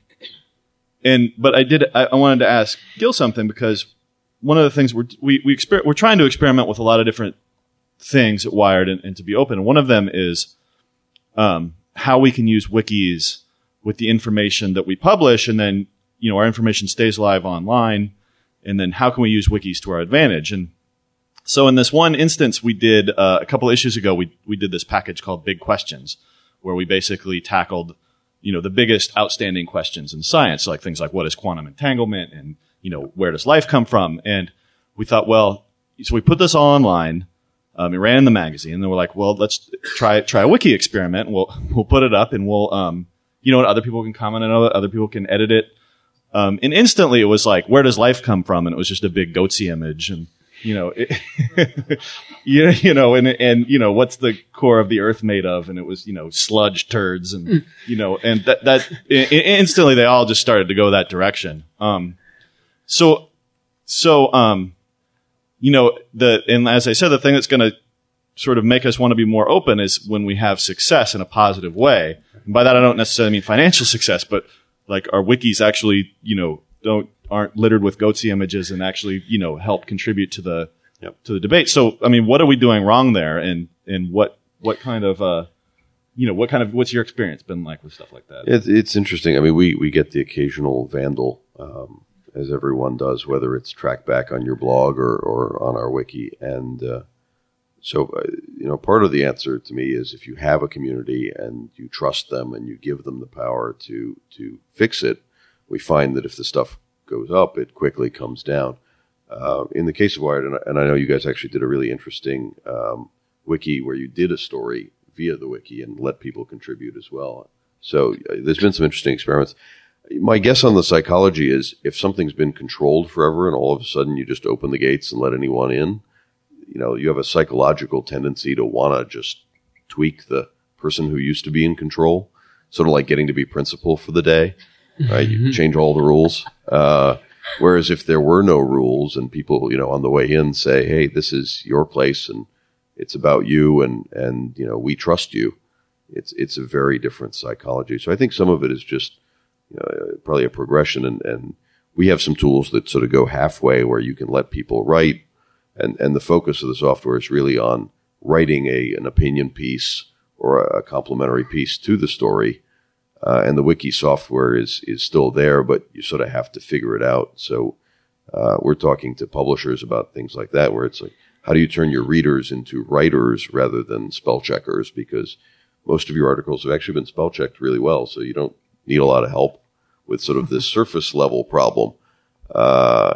and, but I did, I, I wanted to ask Gil something, because one of the things we're, we, we exper- we're trying to experiment with a lot of different things at Wired and, and to be open. And one of them is, um, how we can use wikis with the information that we publish, and then, you know, our information stays live online, and then how can we use wikis to our advantage? And so in this one instance we did, uh, a couple issues ago, we, we did this package called Big Questions, where we basically tackled, you know, the biggest outstanding questions in science, like things like what is quantum entanglement, and, you know, where does life come from? And we thought, well, so we put this all online. Um, it ran in the magazine, and then we're like, well, let's try, try a wiki experiment, and we'll, we'll put it up, and we'll, um, you know what, other people can comment on it, other people can edit it. Um, and instantly it was like, where does life come from? And it was just a big goatsy image. And, you know, it, you, you know, and, and, you know, what's the core of the earth made of? And it was, you know, sludge turds and, mm. you know, and that, that instantly they all just started to go that direction. Um, so, so, um, you know, the, and as I said, the thing that's going to sort of make us want to be more open is when we have success in a positive way. And by that, I don't necessarily mean financial success, but like our wikis actually, you know, don't, aren't littered with goatsy images and actually, you know, help contribute to the, yep. to the debate. So, I mean, what are we doing wrong there? And, and what, what kind of, uh, you know, what kind of, what's your experience been like with stuff like that? It's, it's interesting. I mean, we, we get the occasional vandal, um, as everyone does, whether it's tracked back on your blog or, or on our wiki. And, uh, So, uh, you know, part of the answer to me is if you have a community and you trust them and you give them the power to to fix it, we find that if the stuff goes up, it quickly comes down. Uh, in the case of Wired, and I, and I know you guys actually did a really interesting um, wiki where you did a story via the wiki and let people contribute as well. So uh, there's been some interesting experiments. My guess on the psychology is if something's been controlled forever and all of a sudden you just open the gates and let anyone in, you know, you have a psychological tendency to want to just tweak the person who used to be in control, sort of like getting to be principal for the day, right? You change all the rules. Uh, whereas if there were no rules and people, you know, on the way in say, hey, this is your place and it's about you and, and, you know, we trust you. It's, it's a very different psychology. So I think some of it is just, you know, probably a progression and, and we have some tools that sort of go halfway where you can let people write and, and the focus of the software is really on writing a, an opinion piece or a complementary piece to the story. Uh, and the wiki software is, is still there, but you sort of have to figure it out. So, uh, we're talking to publishers about things like that, where it's like, how do you turn your readers into writers rather than spell checkers? Because most of your articles have actually been spell checked really well. So you don't need a lot of help with sort of this surface level problem. Uh,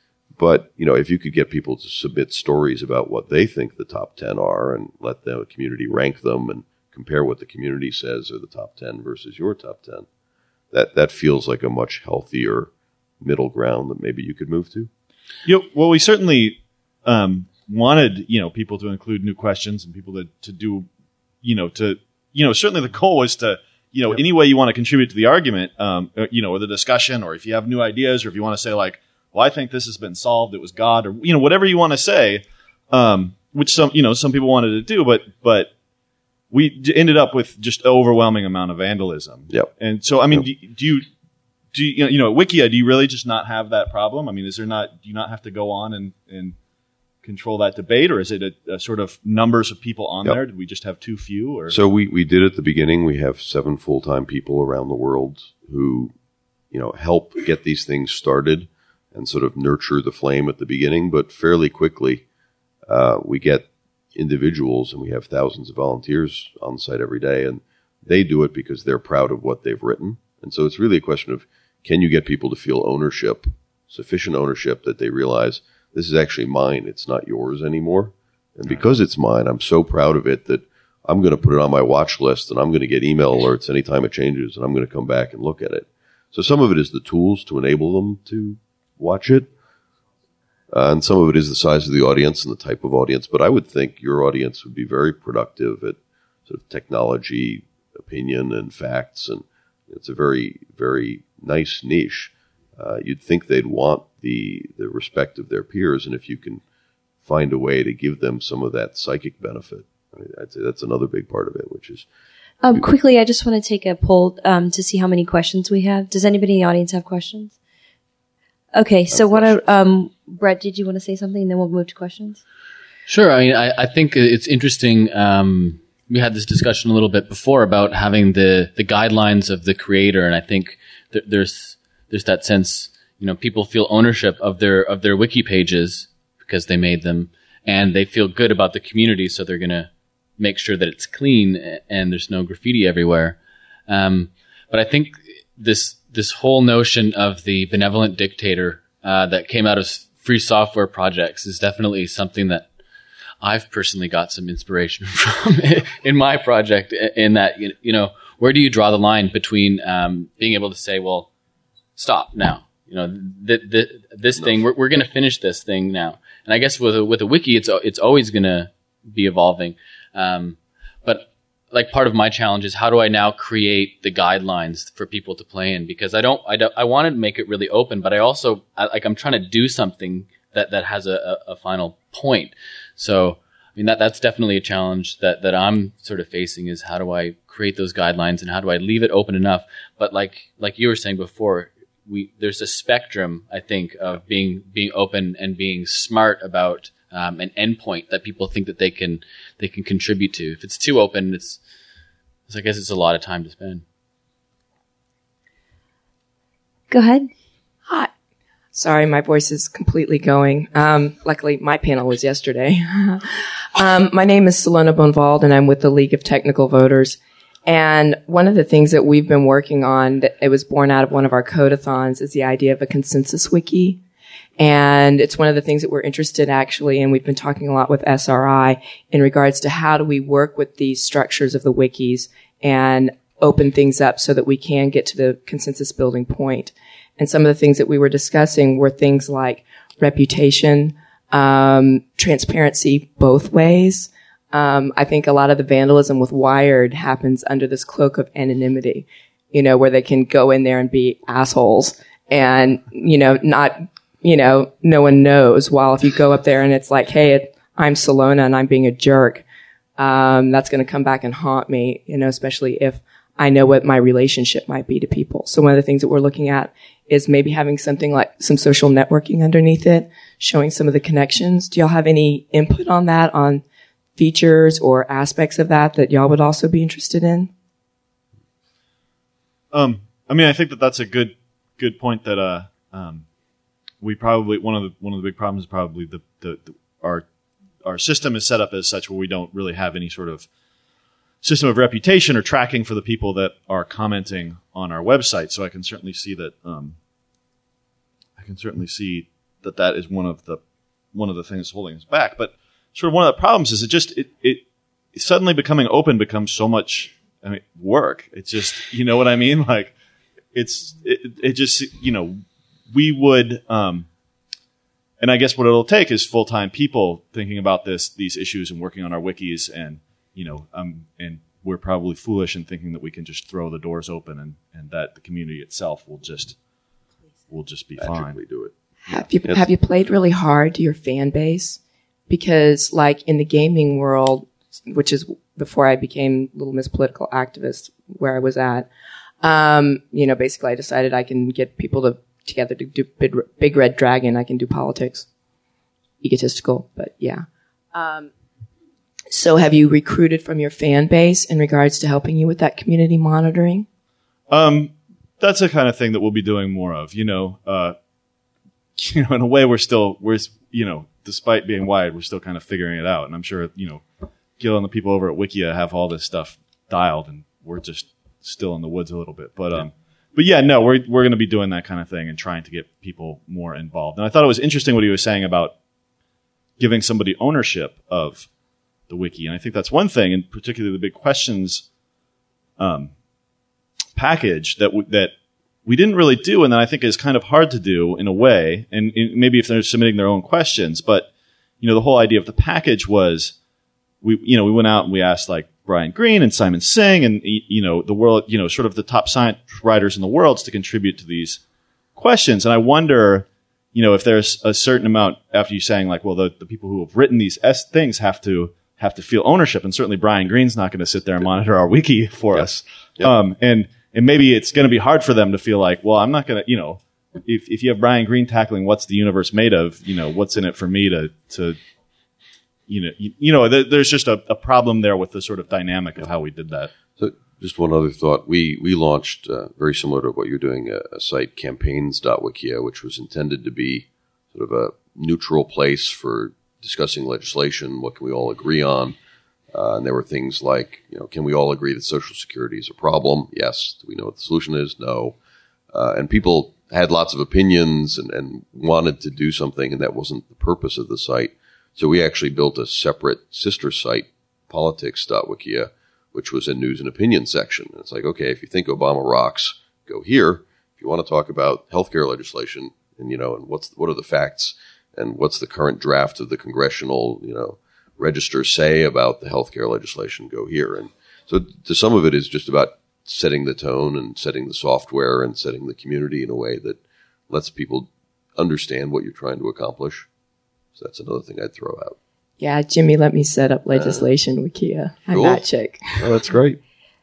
but, you know, if you could get people to submit stories about what they think the top ten are and let the community rank them and compare what the community says are the top ten versus your top ten, that, that feels like a much healthier middle ground that maybe you could move to. You know, well, we certainly um, wanted, you know, people to include new questions and people to, to do, you know, to, you know, certainly the goal was to, you know, yep. any way you want to contribute to the argument, um, you know, or the discussion, or if you have new ideas, or if you want to say like, well, I think this has been solved, it was God, or, you know, whatever you want to say, um, which some, you know, some people wanted to do, but, but we d- ended up with just an overwhelming amount of vandalism. Yep. And so, I mean, yep. do, do you, do you, you know, you know, at Wikia, do you really just not have that problem? I mean, is there not, do you not have to go on and, and control that debate, or is it a, a sort of numbers of people on yep. there? Did we just have too few? Or so we, we did at the beginning. We have seven full-time people around the world who, you know, help get these things started and sort of nurture the flame at the beginning. But fairly quickly, uh, we get individuals, and we have thousands of volunteers on the site every day, and they do it because they're proud of what they've written. And so it's really a question of, can you get people to feel ownership, sufficient ownership that they realize this is actually mine, it's not yours anymore. And because it's mine, I'm so proud of it that I'm going to put it on my watch list and I'm going to get email alerts anytime it changes and I'm going to come back and look at it. So some of it is the tools to enable them to watch it. Uh, and some of it is the size of the audience and the type of audience. But I would think your audience would be very productive at sort of technology, opinion, and facts. And it's a very, very nice niche. Uh, you'd think they'd want the the respect of their peers, and if you can find a way to give them some of that psychic benefit, I mean, I'd say that's another big part of it, which is... Um, quickly, I just want to take a poll um, to see how many questions we have. Does anybody in the audience have questions? Okay, so what? I, um, Brett, did you want to say something, and then we'll move to questions? Sure. I mean, I, I think it's interesting. Um, we had this discussion a little bit before about having the, the guidelines of the creator, and I think th- there's there's that sense, you know, people feel ownership of their of their wiki pages because they made them, and they feel good about the community, so they're going to make sure that it's clean and there's no graffiti everywhere. Um, but I think this this whole notion of the benevolent dictator uh, that came out of free software projects is definitely something that I've personally got some inspiration from in my project. In that, you know, where do you draw the line between um, being able to say, well, stop now? You know, th- th- this no. thing, we're, we're going to finish this thing now. And I guess with a, with a wiki, it's it's always going to be evolving. Um, but like part of my challenge is how do I now create the guidelines for people to play in? Because I don't, I don't, I wanted to make it really open, but I also, I, like, I'm trying to do something that, that has a, a, a final point. So, I mean, that, that's definitely a challenge that, that I'm sort of facing is how do I create those guidelines and how do I leave it open enough? But like, like you were saying before, we, there's a spectrum, I think, of being, being open and being smart about Um, an endpoint that people think that they can they can contribute to. If it's too open, it's, it's I guess it's a lot of time to spend. Go ahead. Hi. Sorry, my voice is completely going. Um, luckily, my panel was yesterday. um, my name is Salona Bonvald, and I'm with the League of Technical Voters. And one of the things that we've been working on, that it was born out of one of our codeathons, is the idea of a consensus wiki. And it's one of the things that we're interested actually, and we've been talking a lot with S R I in regards to how do we work with these structures of the wikis and open things up so that we can get to the consensus building point. And some of the things that we were discussing were things like reputation, um, transparency both ways. Um, I think a lot of the vandalism with Wired happens under this cloak of anonymity, you know, where they can go in there and be assholes and, you know, not, you know, no one knows. While if you go up there and it's like, hey, it, I'm Salona and I'm being a jerk, um, that's going to come back and haunt me, you know, especially if I know what my relationship might be to people. So one of the things that we're looking at is maybe having something like some social networking underneath it, showing some of the connections. Do y'all have any input on that, on features or aspects of that that y'all would also be interested in? Um, I mean, I think that that's a good, good point that, uh, um, we probably, one of the, one of the big problems is probably the, the, the, our, our system is set up as such where we don't really have any sort of system of reputation or tracking for the people that are commenting on our website. So I can certainly see that, um, I can certainly see that that is one of the, one of the things holding us back. But sort of one of the problems is it just, it, it suddenly becoming open becomes so much, I mean, work. It's just, you know what I mean? Like it's, it, it just, you know, we would, um, and I guess what it'll take is full-time people thinking about this, these issues and working on our wikis and, you know, um, and we're probably foolish in thinking that we can just throw the doors open and, and that the community itself will just, will just be fine. Do it. Have you, have you played really hard to your fan base? Because like in the gaming world, which is before I became Little Miss Political Activist, where I was at, um, you know, basically I decided I can get people to, together to do Big, Big Red Dragon. I can do politics. Egotistical, but yeah. Um, so have you recruited from your fan base in regards to helping you with that community monitoring? Um, that's the kind of thing that we'll be doing more of, you know, uh, you know, in a way we're still, we're, you know, despite being wide, we're still kind of figuring it out. And I'm sure, you know, Gil and the people over at Wikia have all this stuff dialed and we're just still in the woods a little bit. But, um, but yeah, no, we're, we're going to be doing that kind of thing and trying to get people more involved. And I thought it was interesting what he was saying about giving somebody ownership of the wiki. And I think that's one thing, and particularly the big questions, um, package that, w- that we didn't really do. And that I think is kind of hard to do in a way. And, and maybe if they're submitting their own questions, but you know, the whole idea of the package was we, you know, we went out and we asked like Brian Greene and Simon Singh and, you know, the world, you know, sort of the top science writers in the world to contribute to these questions. And I wonder, you know, if there's a certain amount after you saying like, well, the, the people who have written these S things have to, have to feel ownership. And certainly Brian Greene's not going to sit there and monitor our wiki for yep. us. Yep. Um, and, and maybe it's going to be hard for them to feel like, well, I'm not going to, you know, if, if you have Brian Greene tackling what's the universe made of, you know, what's in it for me to, to, you know, you, you know, th- there's just a, a problem there with the sort of dynamic of how we did that. So just one other thought. We, we launched, uh, very similar to what you're doing, a, a site campaigns dot wikia, which was intended to be sort of a neutral place for discussing legislation. What can we all agree on? Uh, and there were things like, you know, can we all agree that Social Security is a problem? Yes. Do we know what the solution is? No. Uh, and people had lots of opinions and, and wanted to do something, and that wasn't the purpose of the site. So we actually built a separate sister site, politics dot wikia, which was a news and opinion section. And it's like, okay, if you think Obama rocks, go here. If you want to talk about healthcare legislation and, you know, and what's, what are the facts and what's the current draft of the congressional, you know, register say about the healthcare legislation, go here. And so to some of it is just about setting the tone and setting the software and setting the community in a way that lets people understand what you're trying to accomplish. So that's another thing I'd throw out. Yeah, Jimmy let me set up legislation uh, Wikia. I'm cool. that chick. Oh, that's great.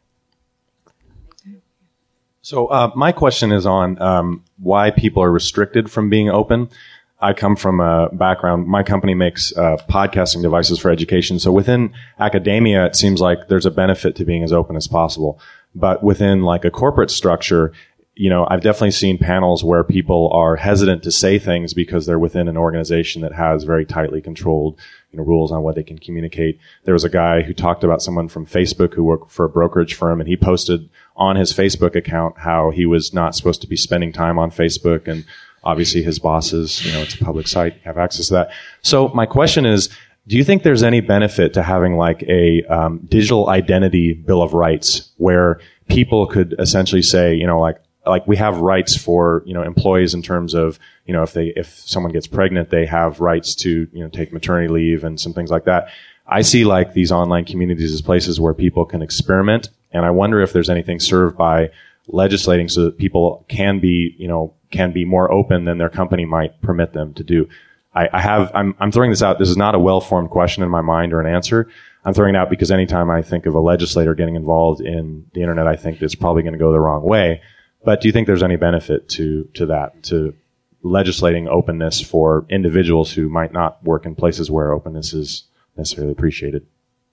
So uh, my question is on um, why people are restricted from being open. I come from a background, my company makes uh, podcasting devices for education. So within academia, it seems like there's a benefit to being as open as possible. But within like a corporate structure, you know, I've definitely seen panels where people are hesitant to say things because they're within an organization that has very tightly controlled, you know, rules on what they can communicate. There was a guy who talked about someone from Facebook who worked for a brokerage firm, and he posted on his Facebook account how he was not supposed to be spending time on Facebook and obviously his bosses, you know, it's a public site, have access to that. So my question is, do you think there's any benefit to having like a um, digital identity bill of rights where people could essentially say, you know, like, like we have rights for, you know, employees in terms of, you know, if they, if someone gets pregnant, they have rights to, you know, take maternity leave and some things like that. I see like these online communities as places where people can experiment. And I wonder if there's anything served by legislating so that people can be, you know, can be more open than their company might permit them to do. I, I have, I'm, I'm throwing this out. This is not a well-formed question in my mind or an answer. I'm throwing it out because anytime I think of a legislator getting involved in the internet, I think it's probably going to go the wrong way. But do you think there's any benefit to, to that, to legislating openness for individuals who might not work in places where openness is necessarily appreciated?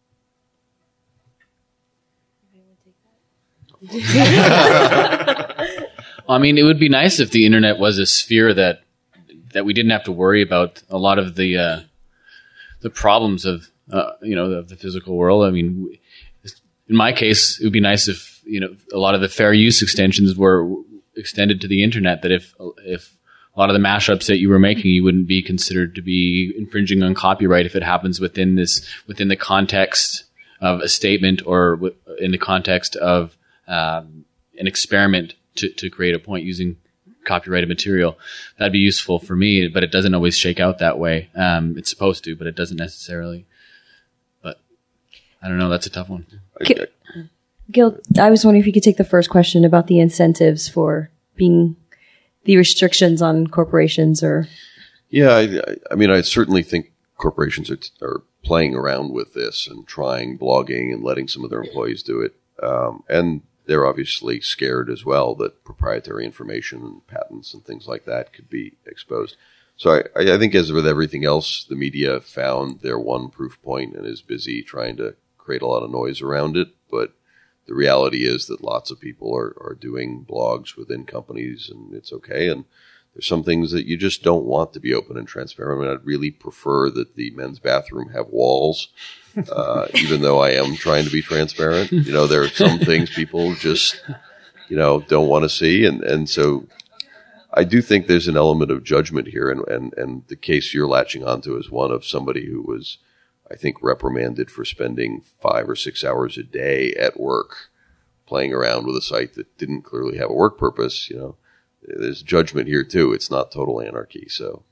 I mean, it would be nice if the internet was a sphere that that we didn't have to worry about a lot of the uh, the problems of uh, you know of the physical world. I mean, in my case, it would be nice if you know a lot of the fair use extensions were extended to the internet. That if if a lot of the mashups that you were making, you wouldn't be considered to be infringing on copyright if it happens within this within the context of a statement or w- in the context of um, an experiment to, to create a point using copyrighted material. That'd be useful for me, but it doesn't always shake out that way. Um, it's supposed to, but it doesn't necessarily. But I don't know. That's a tough one. Gil, Gil, I was wondering if you could take the first question about the incentives for being the restrictions on corporations or. Yeah, I, I mean, I certainly think corporations are, are playing around with this and trying blogging and letting some of their employees do it. Um, and they're obviously scared as well that proprietary information and patents and things like that could be exposed. So I, I think as with everything else, the media found their one proof point and is busy trying to create a lot of noise around it. But the reality is that lots of people are, are doing blogs within companies, and it's okay. And there's some things that you just don't want to be open and transparent. I mean, I'd really prefer that the men's bathroom have walls, uh, even though I am trying to be transparent. You know, there are some things people just, you know, don't want to see. And, and so I do think there's an element of judgment here. And, and, and the case you're latching onto is one of somebody who was, I think, reprimanded for spending five or six hours a day at work playing around with a site that didn't clearly have a work purpose. You know, there's judgment here too. It's not total anarchy. So,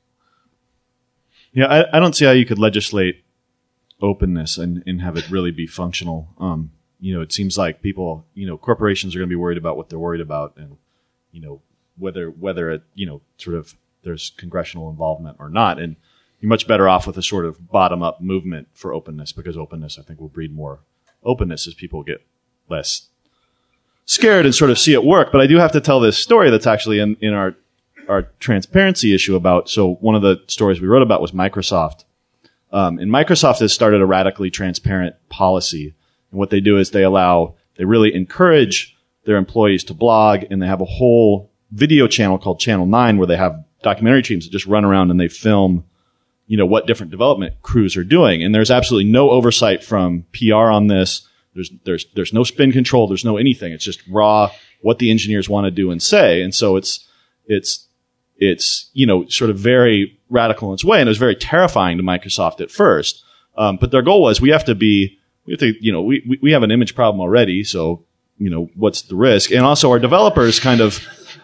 yeah, I, I don't see how you could legislate openness and, and have it really be functional. Um, you know, it seems like people, you know, corporations are going to be worried about what they're worried about, and you know whether whether it, you know, sort of there's congressional involvement or not, and you're much better off with a sort of bottom-up movement for openness, because openness, I think, will breed more openness as people get less scared and sort of see it work. But I do have to tell this story that's actually in, in our our transparency issue about, so one of the stories we wrote about was Microsoft. Um, and Microsoft has started a radically transparent policy. And what they do is they allow, they really encourage their employees to blog, and they have a whole video channel called Channel nine where they have documentary teams that just run around and they film, you know, what different development crews are doing. And there's absolutely no oversight from P R on this. There's, there's, there's no spin control. There's no anything. It's just raw, what the engineers want to do and say. And so it's, it's, it's, you know, sort of very radical in its way. And it was very terrifying to Microsoft at first. Um, but their goal was, we have to be, we have to, you know, we, we, we have an image problem already. So, you know, what's the risk? And also our developers kind of,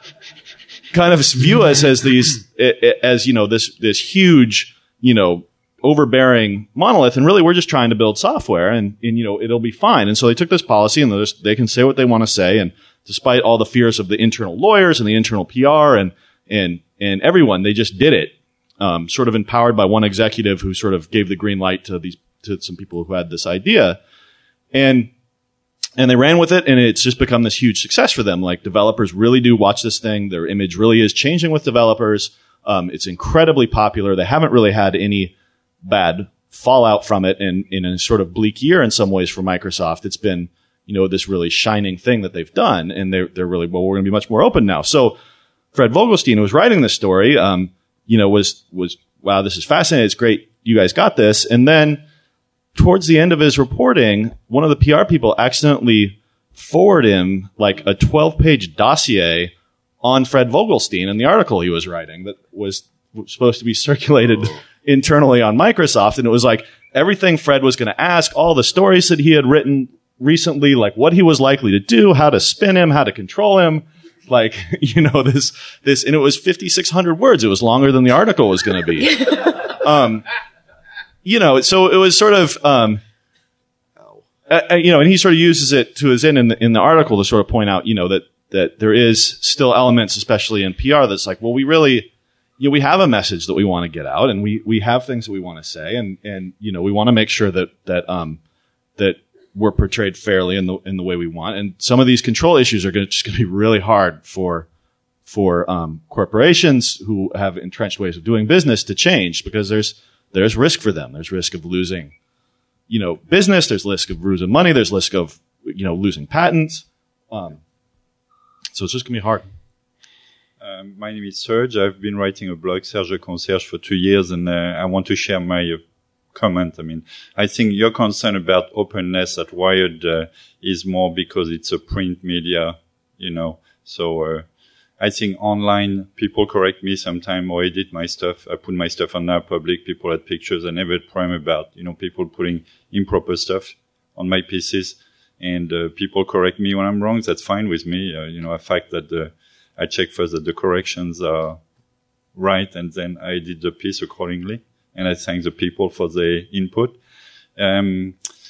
kind of view us as these, as, you know, this, this huge, you know, overbearing monolith, and really we're just trying to build software, and, and you know, it'll be fine. And so they took this policy, and just, they can say what they want to say, and despite all the fears of the internal lawyers and the internal P R and and and everyone, they just did it, um, sort of empowered by one executive who sort of gave the green light to these to some people who had this idea, and and they ran with it, and it's just become this huge success for them. Like, developers really do watch this thing; their image really is changing with developers. Um, it's incredibly popular. They haven't really had any bad fallout from it, and in a sort of bleak year in some ways for Microsoft, it's been, you know, this really shining thing that they've done, and they're, they're really, well, we're going to be much more open now. So Fred Vogelstein, who was writing this story, um, you know, was, was, wow, this is fascinating. It's great. You guys got this. And then towards the end of his reporting, one of the P R people accidentally forwarded him like a twelve page dossier on Fred Vogelstein in the article he was writing that was supposed to be circulated internally on Microsoft. And it was like everything Fred was going to ask, all the stories that he had written recently, like what he was likely to do, how to spin him, how to control him. Like, you know, this, this, and it was fifty-six hundred words. It was longer than the article was going to be. um, you know, so it was sort of, um, uh, you know, and he sort of uses it to his end in the, in the article to sort of point out, you know, that, that there is still elements, especially in P R, that's like, well, we really, you know, we have a message that we want to get out, and we, we have things that we want to say, and, and, you know, we want to make sure that, that, um, that we're portrayed fairly in the, in the way we want. And some of these control issues are gonna, just going to be really hard for, for, um, corporations who have entrenched ways of doing business to change, because there's, there's risk for them. There's risk of losing, you know, business. There's risk of losing money. There's risk of, you know, losing patents. Um, so it's just gonna be hard. Um, my name is Serge. I've been writing a blog, Serge Le Concierge, for two years, and uh, I want to share my uh, comment. I mean, I think your concern about openness at Wired uh, is more because it's a print media, you know. So uh, I think online people correct me sometimes or edit my stuff. I put my stuff on Now Public. People add pictures. I never prime about, you know, people putting improper stuff on my pieces. And uh, people correct me when I'm wrong. That's fine with me. Uh, you know, the fact that the I check first that the corrections are right, and then I edit the piece accordingly. And I thank the people for their input. Um,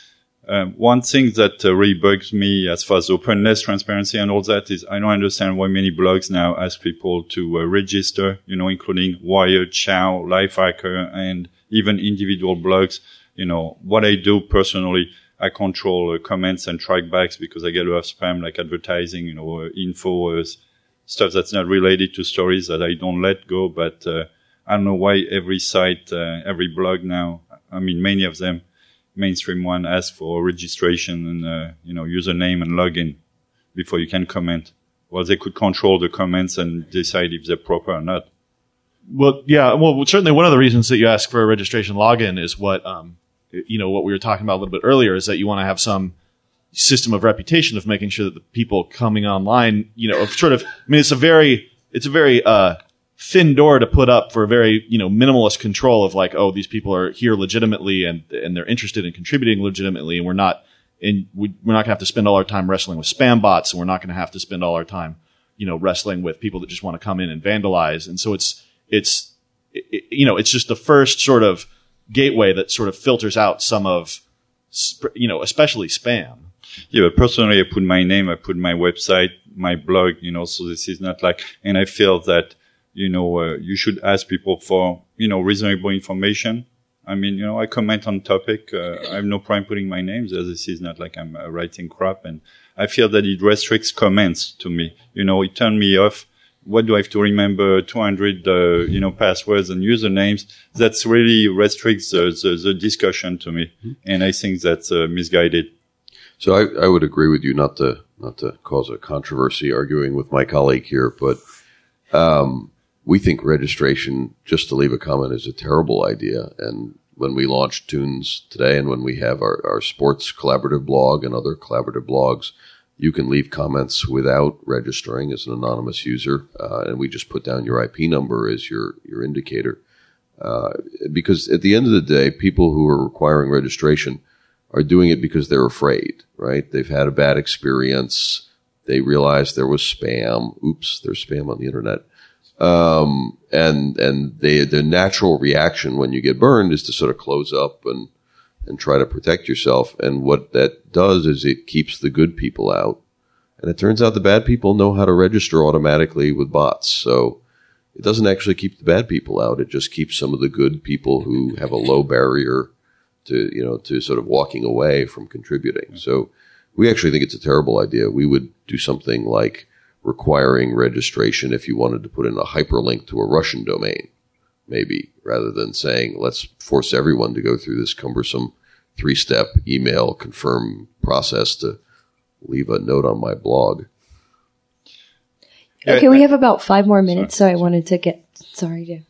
uh, one thing that uh, really bugs me as far as openness, transparency, and all that is I don't understand why many blogs now ask people to uh, register, you know, including Wired, Chow, Lifehacker, and even individual blogs. You know, what I do personally, I control uh, comments and trackbacks because I get a lot of spam like advertising, you know, uh, info, uh, stuff that's not related to stories that I don't let go. But uh, I don't know why every site, uh, every blog now, I mean, many of them, mainstream one, ask for registration and, uh, you know, username and login before you can comment. Well, they could control the comments and decide if they're proper or not. Well, yeah, well, certainly one of the reasons that you ask for a registration login is what, um, you know, what we were talking about a little bit earlier is that you want to have some system of reputation of making sure that the people coming online, you know, sort of, I mean, it's a very, it's a very, uh, thin door to put up for a very, you know, minimalist control of like, oh, these people are here legitimately and, and they're interested in contributing legitimately. And we're not, and we, we're not gonna have to spend all our time wrestling with spam bots, and we're not gonna have to spend all our time, you know, wrestling with people that just want to come in and vandalize. And so it's, it's, it, you know, it's just the first sort of gateway that sort of filters out some of, you know, especially spam. Yeah, but personally, I put my name, I put my website, my blog, you know, so this is not like, and I feel that, you know, uh, you should ask people for, you know, reasonable information. I mean, you know, I comment on topic. Uh, I have no problem putting my names, as this is not like I'm uh, writing crap. And I feel that it restricts comments to me. You know, it turned me off. What do I have to remember? two hundred, uh, you know, passwords and usernames. That's really restricts uh, the, the discussion to me. Mm-hmm. And I think that's uh, misguided. So I, I would agree with you, not to not to cause a controversy arguing with my colleague here, but um, we think registration, just to leave a comment, is a terrible idea. And when we launch Tunes today, and when we have our, our sports collaborative blog and other collaborative blogs, you can leave comments without registering as an anonymous user, uh, and we just put down your I P number as your your indicator. Uh, because at the end of the day, people who are requiring registration are doing it because they're afraid, right? They've had a bad experience. They realize there was spam. Oops, there's spam on the internet. Um, and, and they, the natural reaction when you get burned is to sort of close up and, and try to protect yourself. And what that does is it keeps the good people out. And it turns out the bad people know how to register automatically with bots. So it doesn't actually keep the bad people out. It just keeps some of the good people who have a low barrier to, you know, to sort of walking away from contributing. So we actually think it's a terrible idea. We would do something like requiring registration if you wanted to put in a hyperlink to a Russian domain, maybe, rather than saying, let's force everyone to go through this cumbersome three-step email confirm process to leave a note on my blog. Okay, we have about five more minutes, so I wanted to get, sorry to.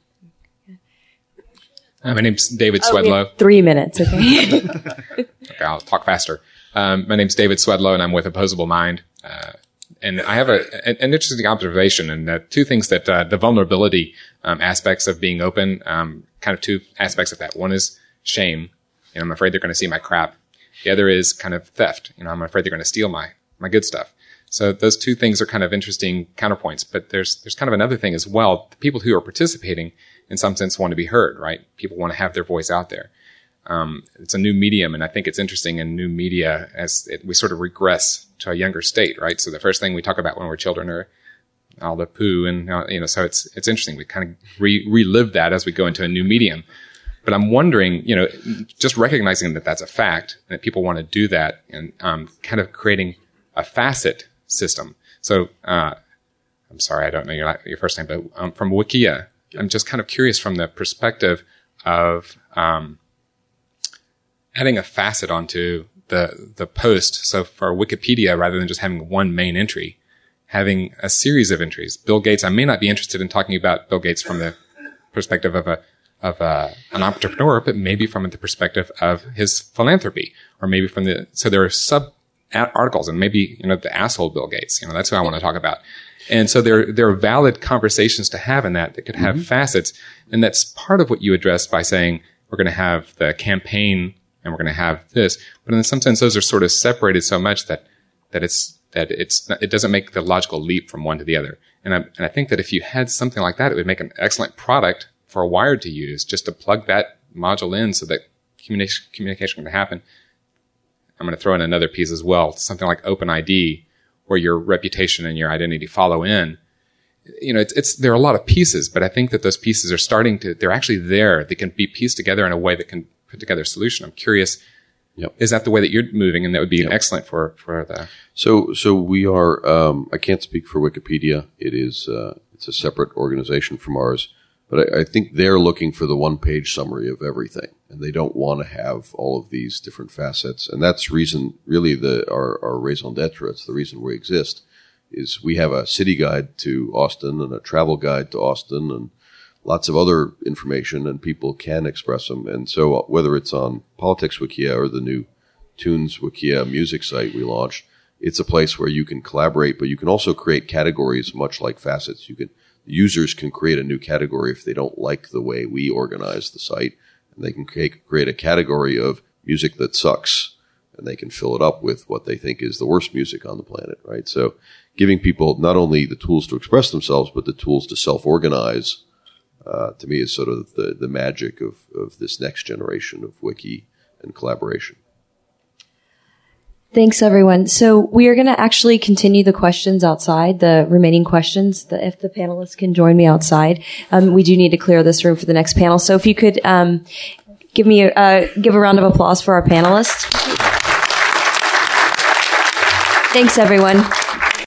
Uh, my name's David Oh, we Swedlow. have three minutes, okay? Okay, I'll talk faster. Um, my name's David Swedlow, and I'm with Opposable Mind. Uh, And I have a, an interesting observation, and uh, two things that uh, the vulnerability um, aspects of being open, um, kind of two aspects of that. One is shame. You know, I'm afraid they're going to see my crap. The other is kind of theft. You know, I'm afraid they're going to steal my my good stuff. So those two things are kind of interesting counterpoints. But there's there's kind of another thing as well. The people who are participating, in some sense, want to be heard, right? People want to have their voice out there. Um, it's a new medium, and I think it's interesting in new media as it, we sort of regress to a younger state, right? So the first thing we talk about when we're children are all the poo, and uh, you know, so it's it's interesting. We kind of re- relive that as we go into a new medium. But I'm wondering, you know, just recognizing that that's a fact, and that people want to do that, and um, kind of creating a facet system. So uh, I'm sorry, I don't know your your first name, but um, from Wikia, I'm just kind of curious from the perspective of um, adding a facet onto the the post. So for Wikipedia, rather than just having one main entry, having a series of entries. Bill Gates, I may not be interested in talking about Bill Gates from the perspective of a of a, an entrepreneur, but maybe from the perspective of his philanthropy, or maybe from the so there are sub articles, and maybe you know the asshole Bill Gates. You know that's who I want to talk about. And so there there are valid conversations to have in that that could have mm-hmm. facets, and that's part of what you addressed by saying we're going to have the campaign. And we're going to have this, but in some sense, those are sort of separated so much that that it's that it's not, it doesn't make the logical leap from one to the other. And I, and I think that if you had something like that, it would make an excellent product for a Wired to use, just to plug that module in so that communication communication can happen. I'm going to throw in another piece as well, something like OpenID, where your reputation and your identity follow in. You know, it's, it's there are a lot of pieces, but I think that those pieces are starting to they're actually there. They can be pieced together in a way that can put together a solution. I'm curious, yep. is that the way that you're moving? And that would be yep. excellent for, for the... So, so we are, um, I can't speak for Wikipedia. It is, uh, it's a separate organization from ours, but I, I think they're looking for the one page summary of everything, and they don't want to have all of these different facets. And that's reason, really the, our, our raison d'etre, it's the reason we exist, is we have a city guide to Austin and a travel guide to Austin and lots of other information, and people can express them. And so whether it's on Politics Wikia or the new Tunes Wikia music site we launched, it's a place where you can collaborate, but you can also create categories much like facets. You can, users can create a new category if they don't like the way we organize the site, and they can create, create a category of music that sucks, and they can fill it up with what they think is the worst music on the planet, right? So giving people not only the tools to express themselves, but the tools to self-organize Uh, to me is sort of the, the magic of, of this next generation of wiki and collaboration. Thanks, everyone. So we are going to actually continue the questions outside, the remaining questions, the, if the panelists can join me outside. Um, we do need to clear this room for the next panel. So if you could um, give me a, uh, give a round of applause for our panelists. Thanks, everyone.